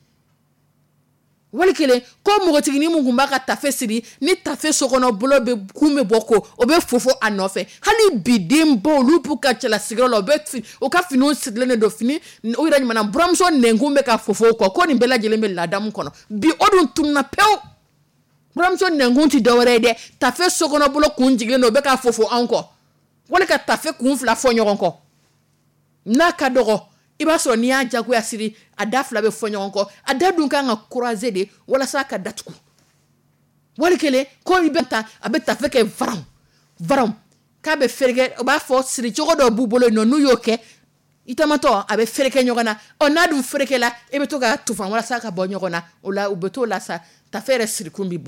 wali kelen ko mɔgɔtigini mun kun b'a ka tafe siri ni tafe sokɔnɔ bolo bɛ kun bɛ bɔ ko o bɛ fofo a nɔfɛ hali bi den baw olu b'u ka cɛlasigiyɔrɔ la o bɛ o ka finiw sirilen de don fini o yɛrɛ ɲuman na buramuso nɛnkun bɛ ka fofo o kɔ ko nin bɛɛ lajɛlen bɛ ladamu kɔnɔ bi o dun tununa pewu buramuso nɛnkun ti dɔwɛrɛ ye dɛ tafe sokɔnɔ bolo kun jigilen don o bɛ ka fofo anw kɔ wali ka tafe kun fila fɔ ɲɔgɔn kɔ n'a ka dɔgɔ i b'a sɔrɔ n'i y'a jagoya siri a da fila bɛ fɔ ɲɔgɔn kɔ a da dun kan ka croiser de walasa ka datugu wali kelen ko i bɛ ta a bɛ tafe kɛ varanw varanw k'a bɛ fereke o b'a fɔ siri cogo dɔ b'u bolo yen nɔ n'u y'o kɛ i tamatɔ a bɛ fereke ɲɔgɔn na ɔ n'a dun fereke la i bɛ to ka tufan walasa ka bɔ ɲɔgɔn na o la u bɛ t'o la sa tafe yɛrɛ sirikun bɛ bɔ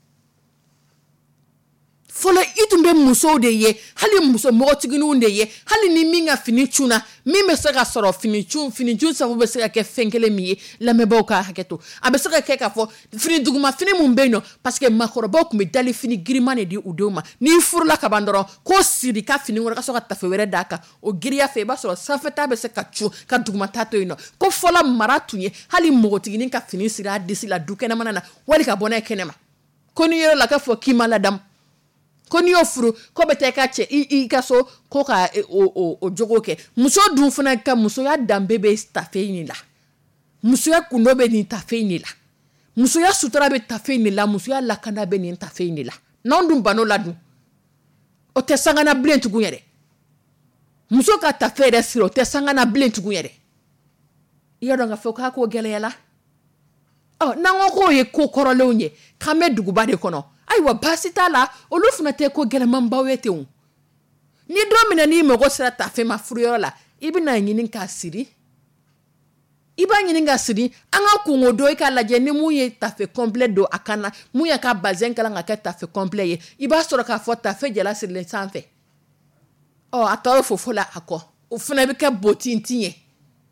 fɔlɔ i tun bɛ musow de ye hali muso mɔgɔtigininw de ye hali ni min ka fini cunna min bɛ se ka sɔrɔ fini cun fini cun sabu bɛ se ka kɛ fɛn kelen min ye lamɛnbaaw ka hakɛ to a bɛ se ka kɛ k'a fɔ fini duguma fini mun bɛ yen nɔ parce que maakɔrɔbaw tun bɛ dali fini giriman de di u denw ma n'i furula ka ban dɔrɔn k'o siri ka fini wɛrɛ ka sɔrɔ ka tafe wɛrɛ d'a kan o giriya fɛ i b'a sɔrɔ sanfɛta bɛ se ka cun ka dugumata to yen nɔ ko fɔlɔ mara tun ye hali mɔgɔtiginin ka fini siri a disi la du kɛnɛmana na wali ka bɔ n'a ye kɛnɛma ko n'i yɔrɔ la k'a fɔ k'i ma ladamu ko n'i y'o furu ko bɛ taa i ka cɛ i ka so ko ka o o jogo kɛ muso dun fana ka musoya danbe bɛ tafe in de la musoya kundo bɛ nin tafe in de la musoya sutura bɛ tafe in de la musoya lakana bɛ nin tafe in de la n'anw dun ban'o la dun o tɛ sangana bilen tugun yɛrɛ muso ka tafe yɛrɛ siri o tɛ sangana bilen tugun yɛrɛ i y'a dɔn k'a fɔ k'a ko gɛlɛyala ɔ n'an ko k'o ye ko kɔrɔlenw ye k'an bɛ duguba de kɔnɔ ayiwa baasi t'a la olu fana tɛ ko gɛlɛmanbaw ye ten o ni don min n'i mago sera tafe ma furuyɔrɔ la i bɛna ɲini k'a siri i b'a ɲini k'a siri an ka kungo don i k'a lajɛ ni mun ye tafe complet don a kan na mun y'a ka bazɛn kalan ka kɛ tafe complet ye i b'a sɔrɔ k'a fɔ tafe jala sirilen sanfɛ ɔ a tɔ bɛ fofo la a kɔ o fana bɛ kɛ bo tintin ye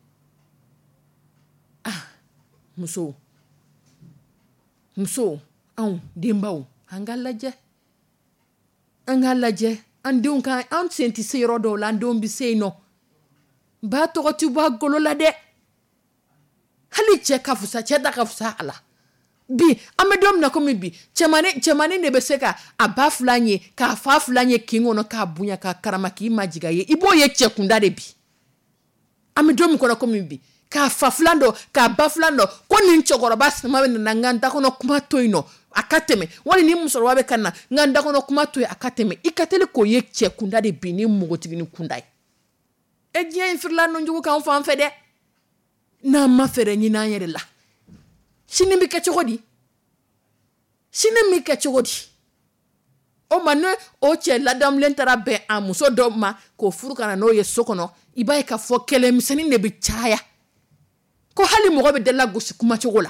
ah musow musow anw denbaw an ka lajɛ an ka lajɛ an denw ka an sen tɛ se yɔrɔ dɔw la an denw bɛ se yen nɔ ba tɔgɔ tɛ bɔ a golo la dɛ hali cɛ ka fusa cɛ da ka fusa a la bi an bɛ don min na komi bi cɛmanin cɛmanin de bɛ se ka a ba fila ye k'a fa fila ye kin kɔnɔ k'a bonya k'a karama k'i majiga ye i b'o ye cɛ kunda de bi an bɛ don min kɔnɔ komi bi ka fa flando ka ba flando ko nin chokoroba sama be na nganda kono kuma toino akateme wali ni musoro be kana nganda kono kuma toy akateme ikatele ko ye che kunda de bini mogotigi ni kundai e dia infirla no njugo kan fa fede na ma fere ni na yere la shini mi ke chogodi shini mi ke chogodi o mane o che ladam lentara be amuso do ma ko furu kana no ye sokono ibaye ka fo kele misani ne bi chaya ko hali mo be dela gosi kuma chogola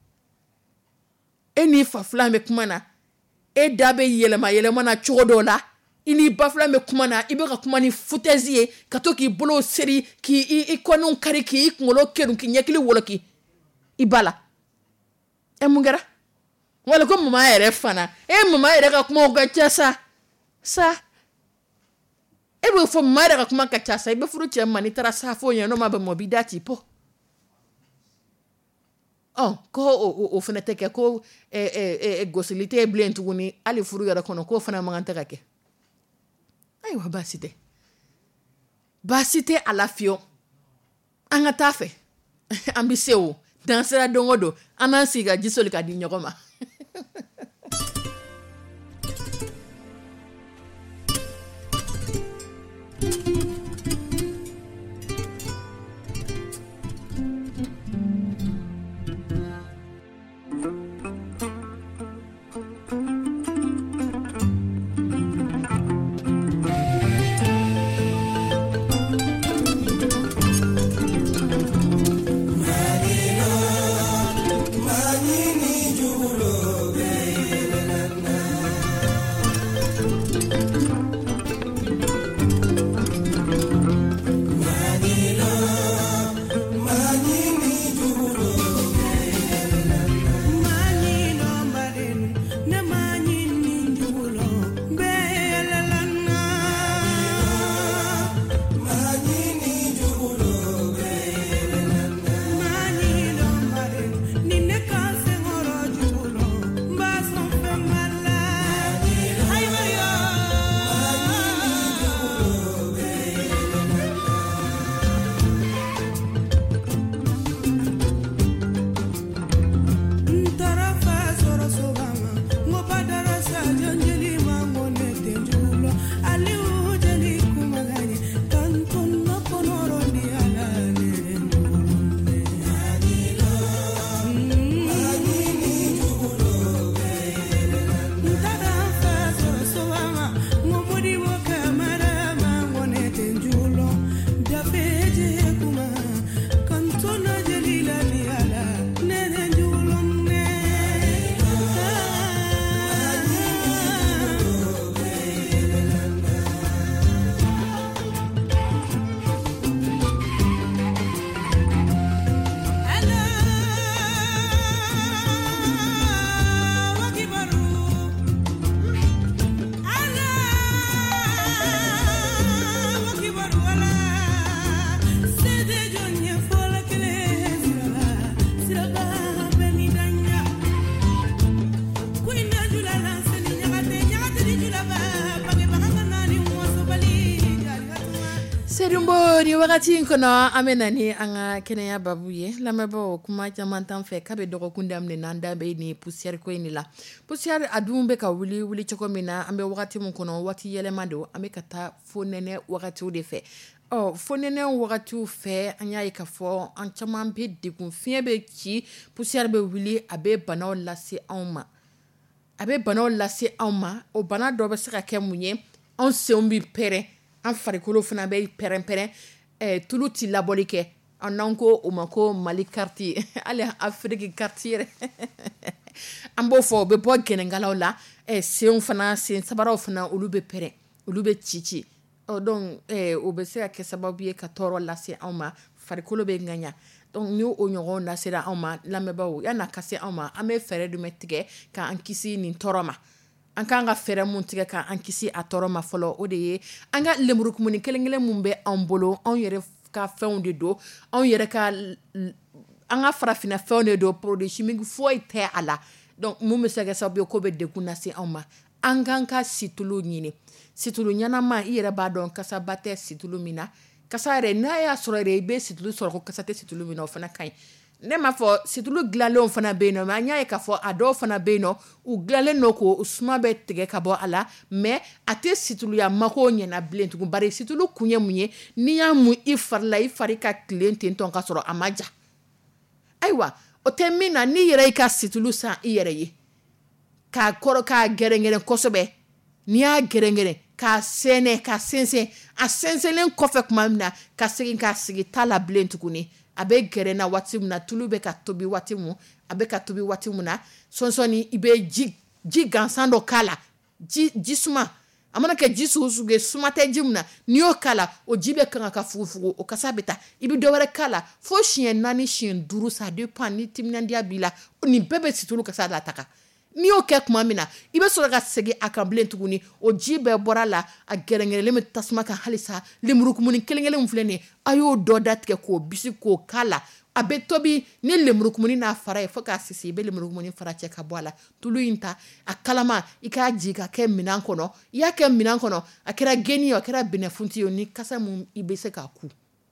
eni fa flame kuma na e dabe yelema yelema na chogodo la ini ba flame kuma na ibe ka kuma ni futezie ka to ki bolo seri ki i, i konon kari ki ngolo keru ki nyekili woloki ibala e mungera wala ko mama ere fana e mama ere ka kuma ga chasa sa e be fo mama ere ka kuma ka chasa ibe furu che mani tara sa fo yen no ma be mobidati po oh ko o o fana teke ko e e e gosilite blend woni ali furu yara kono ko fana mangante kake aywa basite basite ala fio anga tafe ambiseo dansera dongodo anansiga jisoli ka di nyogoma ni wakati nkono amena ni anga Kenya babuye lamebo kuma jamantan fe kabe dogo kundamne nanda be ni poussière ko ni la poussière adumbe ka wuli wuli choko mina ambe wakati munkono wati yele mando ambe kata fonene wakati de fe oh fonene wakati fe anya ka fo an chaman be digun fie be ki poussière be wuli abe bana lasi anma abe bana lasi anma o bana do be saka kemunye on se on bi pere an farikolo fana be peren peren eh tulu ti labolike ananko o mako Mali quartier ale Afrique quartier ambo fo be bo genengala la eh se on fana se sabara fana olu be pere olu be chichi o donc eh o be se ka sababu ye ka toro la se ama farikolo be nganya donc ni o nyogo na sera ama la mebawo ya na kase ama ame fere du metige ka ankisi ni toroma an kan ka fere mun tigɛ ka an kisi a tɔɔrɔ ma fɔlɔ o de ye an ka lemurukumuni kelen-kelen mun bɛ an bolo an yɛrɛ ka fɛnw de don an yɛrɛ ka an ka farafina fɛnw de don produit chimique foyi tɛ a la donc mun bɛ se ka kɛ sababu ye ko bɛ degun lase an ma an kan ka situlu ɲini situlu ɲɛnama i yɛrɛ b'a dɔn kasaba tɛ situlu min na kasa yɛrɛ n'a y'a sɔrɔ yɛrɛ i bɛ situlu sɔrɔ ko kasa tɛ situlu min na o fana ka ɲi ne m'a fɔ situlu dilanlenw fana bɛ yen nɔ mais an y'a ye k'a fɔ a dɔw fana bɛ yen nɔ u dilanlen don k'o suma bɛ tigɛ ka bɔ a la mais a tɛ situluya mako ɲɛna bilen tugun bari situlu kun ye mun ye n'i y'a mun i fari la i fari ka tilen ten tɔ ka sɔrɔ a ma ja ayiwa o tɛ min na n'i yɛrɛ y'i ka situlu san i yɛrɛ ye k'a kɔrɔ k'a gɛrɛngɛrɛn kosɛbɛ n'i y'a gɛrɛngɛrɛn k'a sɛnɛ k'a sɛnsɛn a sɛnsɛnlen kɔfɛ tuma min na ka segin k'a sigi ta la bilen tuguni a bɛ gɛrɛ na waati min na tulu bɛ ka tobi waati min a bɛ ka tobi waati min na sɔnsɔnni i bɛ ji ji gansan dɔ k'a la ji ji suma a mana kɛ ji sugu sugu ye suma tɛ ji min na n'i y'o k'a la o ji bɛ kan ka fugufugu o kasa bɛ taa i bɛ dɔ wɛrɛ k'a la fo siɲɛ naani siɲɛ duuru ça dépend ni timinandiya b'i la nin bɛɛ bɛ situlu kasa la taga n'i y'o kɛ tuma min na i bɛ sɔrɔ ka segin a kan bilen tuguni o ji bɛɛ bɔra la a gɛrɛngɛrɛnlen bɛ tasuma kan halisa lemurukumuni kelen kelen filɛ nin ye a y'o dɔ datigɛ k'o bisi k'o k'a la a bɛ tobi ni lemurukumuni n'a fara ye fo k'a sisi i bɛ lemurukumuni fara cɛ ka bɔ a la tulu in ta a kalama i k'a ji ka kɛ minɛn kɔnɔ i y'a kɛ minɛn kɔnɔ a kɛra geni ye a kɛra bɛnɛfunti ye ni kasa mun i bɛ se k'a ku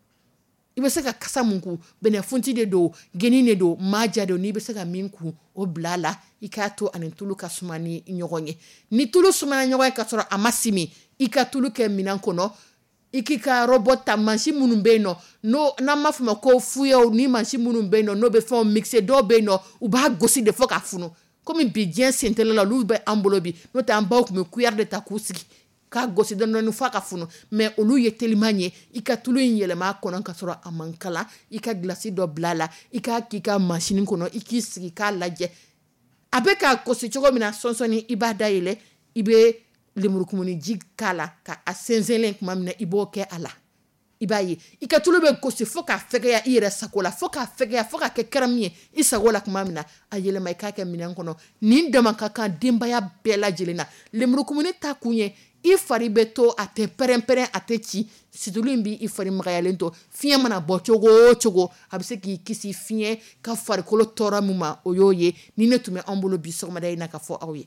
i bɛ se ka kasa mun ku bɛnɛfunti de don geni de don maaja de don n'i bɛ se ka min ku o bila la i k'a to ani tulu ka suma ni ɲɔgɔn ye ni tulu sumana ɲɔgɔn ye ka sɔrɔ a ma simi i ka tulu kɛ minɛn kɔnɔ i k'i ka robot ta mansin minnu bɛ yen nɔ n'o n'an b'a fɔ ma ko fuyaw ni mansin minnu bɛ yen nɔ n'o bɛ fɛnw mixer dɔw bɛ yen nɔ u b'a gosi de fo k'a funu komi bi diɲɛ sentɛlɛ la olu bɛ an bolo bi n'o tɛ an baw tun bɛ kuyari de ta k'u sigi k'a gosi dɔɔni fo a ka funu mais olu ye teliman ye i ka tulu in yɛlɛma a kɔnɔ ka sɔrɔ a man kalan i ka gilasi dɔ bila a la i k'a k'i ka mansin kɔnɔ i k'i sigi k'a lajɛ a bɛ k'a gosi cogo min na sɔnsɔnni i b'a dayɛlɛ i bɛ lemurukumuni ji k'a la ka a sɛnsɛnlen tuma min na i b'o kɛ a la i b'a ye i ka tulu bɛ gosi fo k'a fɛgɛya i yɛrɛ sago la fo k'a fɛgɛya fo k'a kɛ kɛra min ye i sago la tuma min na a yɛlɛma i k'a kɛ minɛn kɔnɔ nin dama ka kan denbaya bɛɛ lajɛlen na lemurukumuni ta kun ye i fari bɛ to a tɛ pɛrɛn-pɛrɛn a tɛ ci situlu in b'i fari magayalen to fiɲɛ mana bɔ cogo o cogo a bɛ se k'i kisi fiɲɛ ka farikolo tɔɔrɔ min ma o y'o ye ni ne tun bɛ an bolo bi sɔgɔmada in na ka fɔ aw ye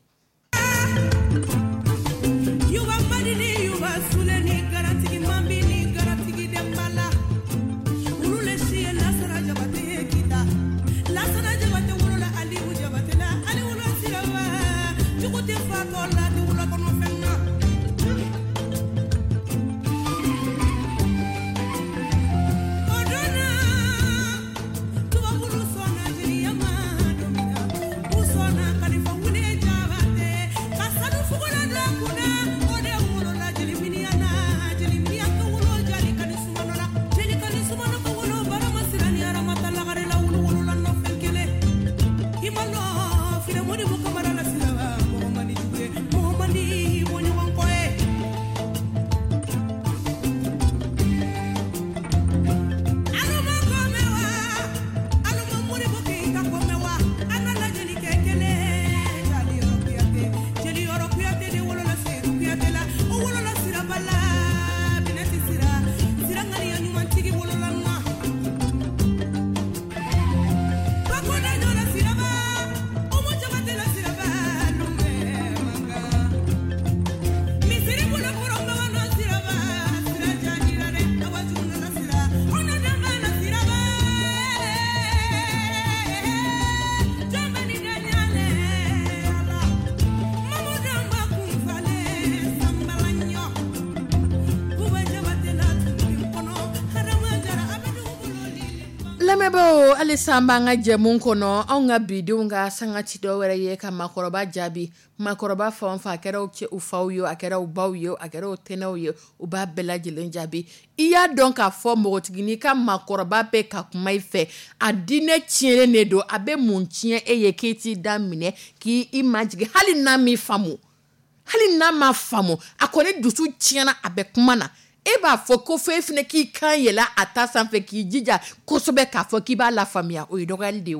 lamɛnbaaw halisa an b'an ka jɛmu kɔnɔ anw ka bidenw ka sanga ti dɔ wɛrɛ ye ka maakɔrɔba jaabi maakɔrɔba fan o fan a kɛra u cɛ u faw ye a kɛra u baw ye a kɛra u tɛnɛw ye u b'a bɛɛ lajɛlen jaabi i y'a dɔn k'a fɔ mɔgɔtigini ka maakɔrɔba bɛ ka kuma i fɛ a diinɛ tiɲɛlen de don a bɛ mun tiɲɛ e ye k'i t'i da minɛ k'i i majigin hali n'a m'i faamu hali n'a ma faamu a kɔni dusu tiɲɛna a bɛ kuma na e b'a fɔ ko fɛn fɛnɛ k'i kan yɛlɛ a ta sanfɛ k'i jija kosɛbɛ k'a fɔ k'i b'a lafaamuya o ye dɔgɔyali de ye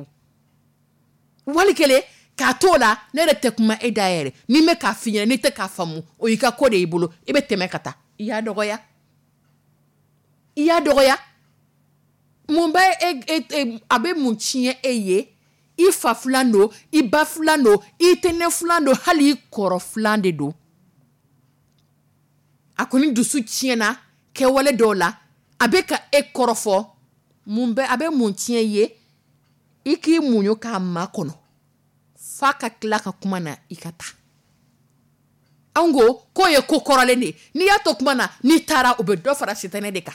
wali kelen k'a to la ne yɛrɛ tɛ kuma e da yɛrɛ ni mɛ k'a f'i ɲɛna n'i tɛ k'a faamu o y'i ka ko de y'i bolo i bɛ tɛmɛ ka taa i y'a dɔgɔya i y'a dɔgɔya mun bɛ e, e, e a bɛ mun tiɲɛ e ye i fa filan don i ba filan don i tɛnɛ filan don hali i kɔrɔ filan de don a kɔni dusu tiɲɛna kɛwale dɔw la abeka e korofo mumbe abe mun tiɲɛ ye iki munyo ka makono fa ka kila ka kuma na ikata ango ko ye ko korale ne ni ya to kuma na ni tara ube do fara sitane de ka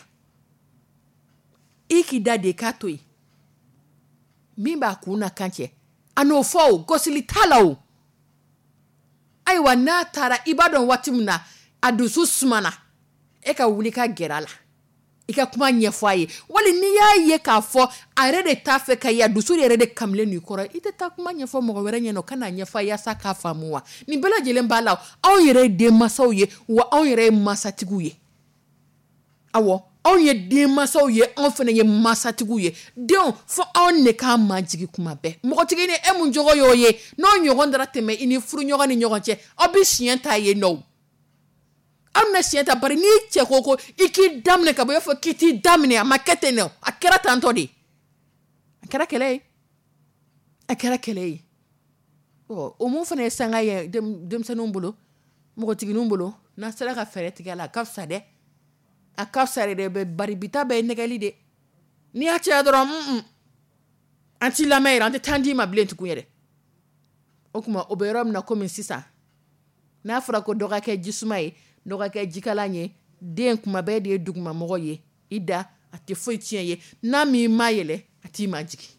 iki da de ka toyi mimba kuna kanche ano fo gosili talao aiwa na tara ibadon watimna adusu sumana e ka wuli ka gerala ika kuma nyefaye wali ni ya ye ka fo are de tafe ka ya dusu re de kamle ni koro ite ta kuma nyefo mo were nyeno kana nyefa ya saka famuwa ni bela jele mbala on yere de masaw ye wa on yere masatigu ye awo on ye de masaw ye on fene ye masatigu ye don fo on ne ka majigi kuma be mo tigi ni e mun jogo yo ye no nyogon dara teme ini furu nyoga ni nyogon che obi sienta ye no amna sienta bari ni che koko iki damne ka bo fo kiti damne amakete no akera tanto di akera kele akera kele o o mu fene sanga ye dem dem sanumbolo mo tigi numbolo na sala ka fere tigala ka sade akafsare de be bari bita be negali de ni a che adoro mm anti la mère ante tandi ma blent ku yede okuma oberom na komi sisa na fura ko doga ke jisumai doga ke jikalanye den kuma be de duguma mogoye ida ati foi tienye na mi mayele ati majiki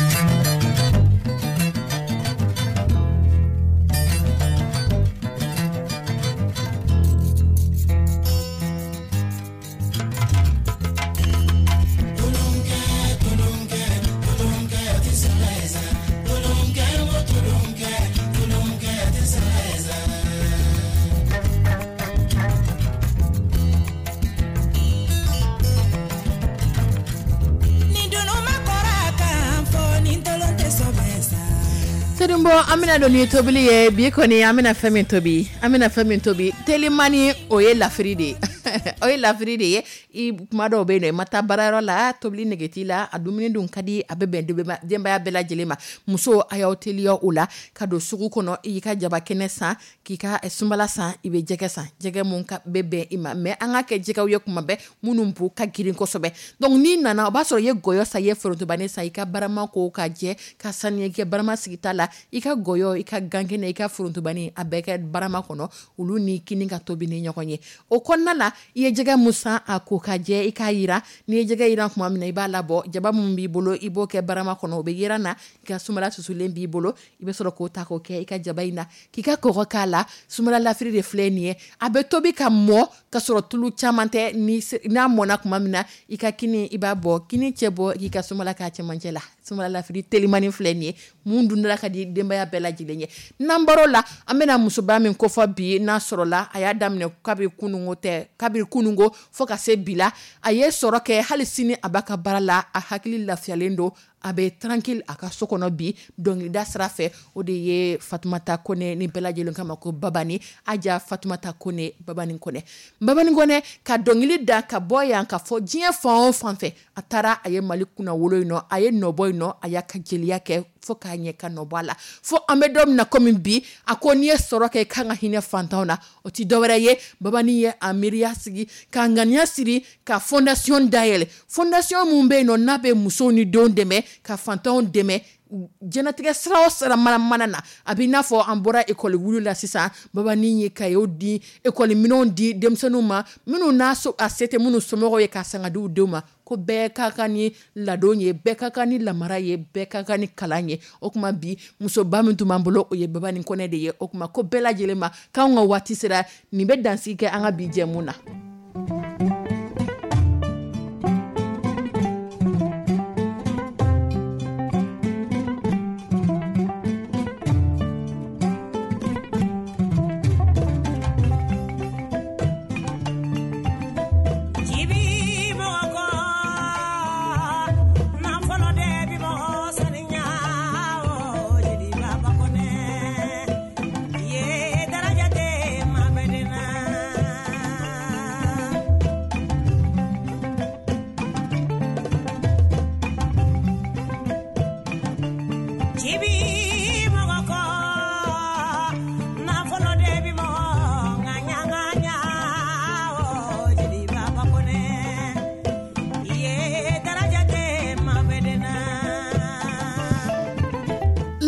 Sedumbo amina doni tobili ye bi koni amina femi tobi amina femi tobi telimani oye lafride oye lafride ye I mado be no mata bararo la tobili negeti la adumini dun kadi abebe demba ya bela jelema muso aya hotelio ula kado sugu kono I ka jaba kenesa kika esumbala san ibe jege san jege mun ka bebe ima me anga ke jega uye kuma be munumpu ka girin kosobe donc ni nana ba so ye goyo sa ye fronto bane sa ika barama ko ka je ka sanye ke barama sigita la ika goyo ika gangene ika fronto bani abeke barama kono ulu ni kininga tobi ni nyokonye o konna la ye jega musa ako ka je ika yira ni jega yira kuma mina iba labo jaba mumbi bolo ibo ke barama kono be yira na ika sumala susule mbi bolo ibe soro ko ta ko ke ika jaba ina kika ko kala sumala la fri de flenie abe tobi ka mo ka soro tulu chamante ni na mona kuma mina ika kini iba bo kini chebo ika sumala ka chamanjela sumala la fri telimani flenie mundu ndala ka di demba ya bela jilenye nambaro la amena musoba min ko fa bi na soro la aya damne kabi kunungo te kabi kunungo foka se bila aye soro ke halisini abaka barala a hakili lafialendo abe tranquille aka sokono bi donc da srafe o de ye Fatoumata Kone ni bela jilon kama ko babani aja Fatoumata Kone babani kone babani kone ka dongili da ka boya ka fo jien fon fanfe atara aye malikuna wolo ino aye no boy no aya ka jeliya ke fo ka nye ka no bala fo amedom na komi bi akoni soro ke kanga hine fantona o ti dowere ye babani ye amiria sigi ka ngania siri ka fondation daele fondation mumbe no nabe musoni don deme ka fanton deme jenatige sra sra mana manana abina fo ambora école wulu la sisa baba ninyi kayo di école minon di demsenuma minu naso asete munu somoro ye ka sanga du duma ko be kakani la donye be kakani la maraye be kakani kalanye okuma bi muso bamuntu mambolo o ye baba ni kone de ye okuma ko bela jelema ka nga wati sera ni be dansi ke anga bi jemuna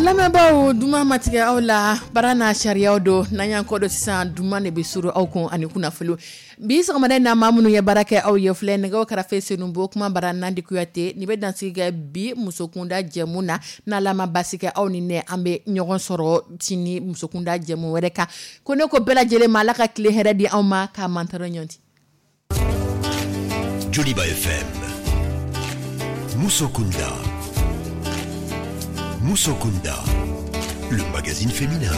lamɛnbaaw duma matigɛ aw la bara n'a sariyaw do n'an y'an kɔ dɔ sisan duma de bɛ suru aw kun ani kunnafoni bi sɔgɔmada in na maa minnu ye baara kɛ aw ye filɛ nɛgɛw kɛrɛfɛ Senunbo kuma bara Nandi Kuyate ni bɛ dansigi kɛ bi musokunda jɛmu na n'Ala ma basi kɛ aw ni ne an bɛ ɲɔgɔn sɔrɔ sini musokunda jɛmu wɛrɛ kan ko ne ko bɛɛ lajɛlen ma Ala ka tile hɛrɛ di anw ma k'a mantɔrɔ ɲɔnti. Joliba F M Musokunda Musokunda, le magazine féminin.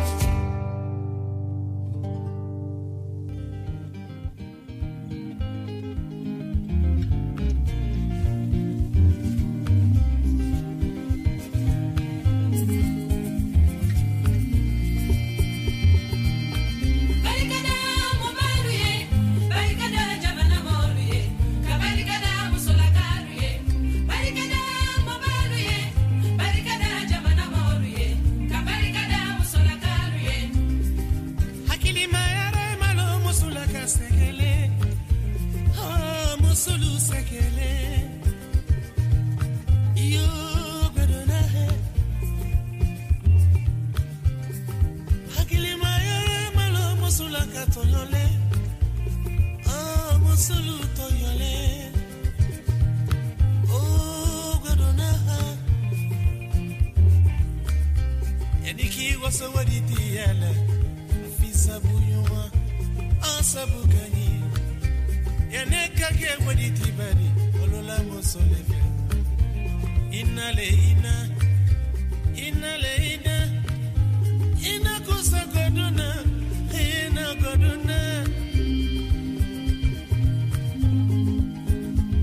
Inale ina, inale ina, ina kusa goduna, ina goduna.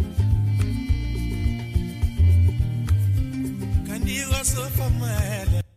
Kandi waso famale.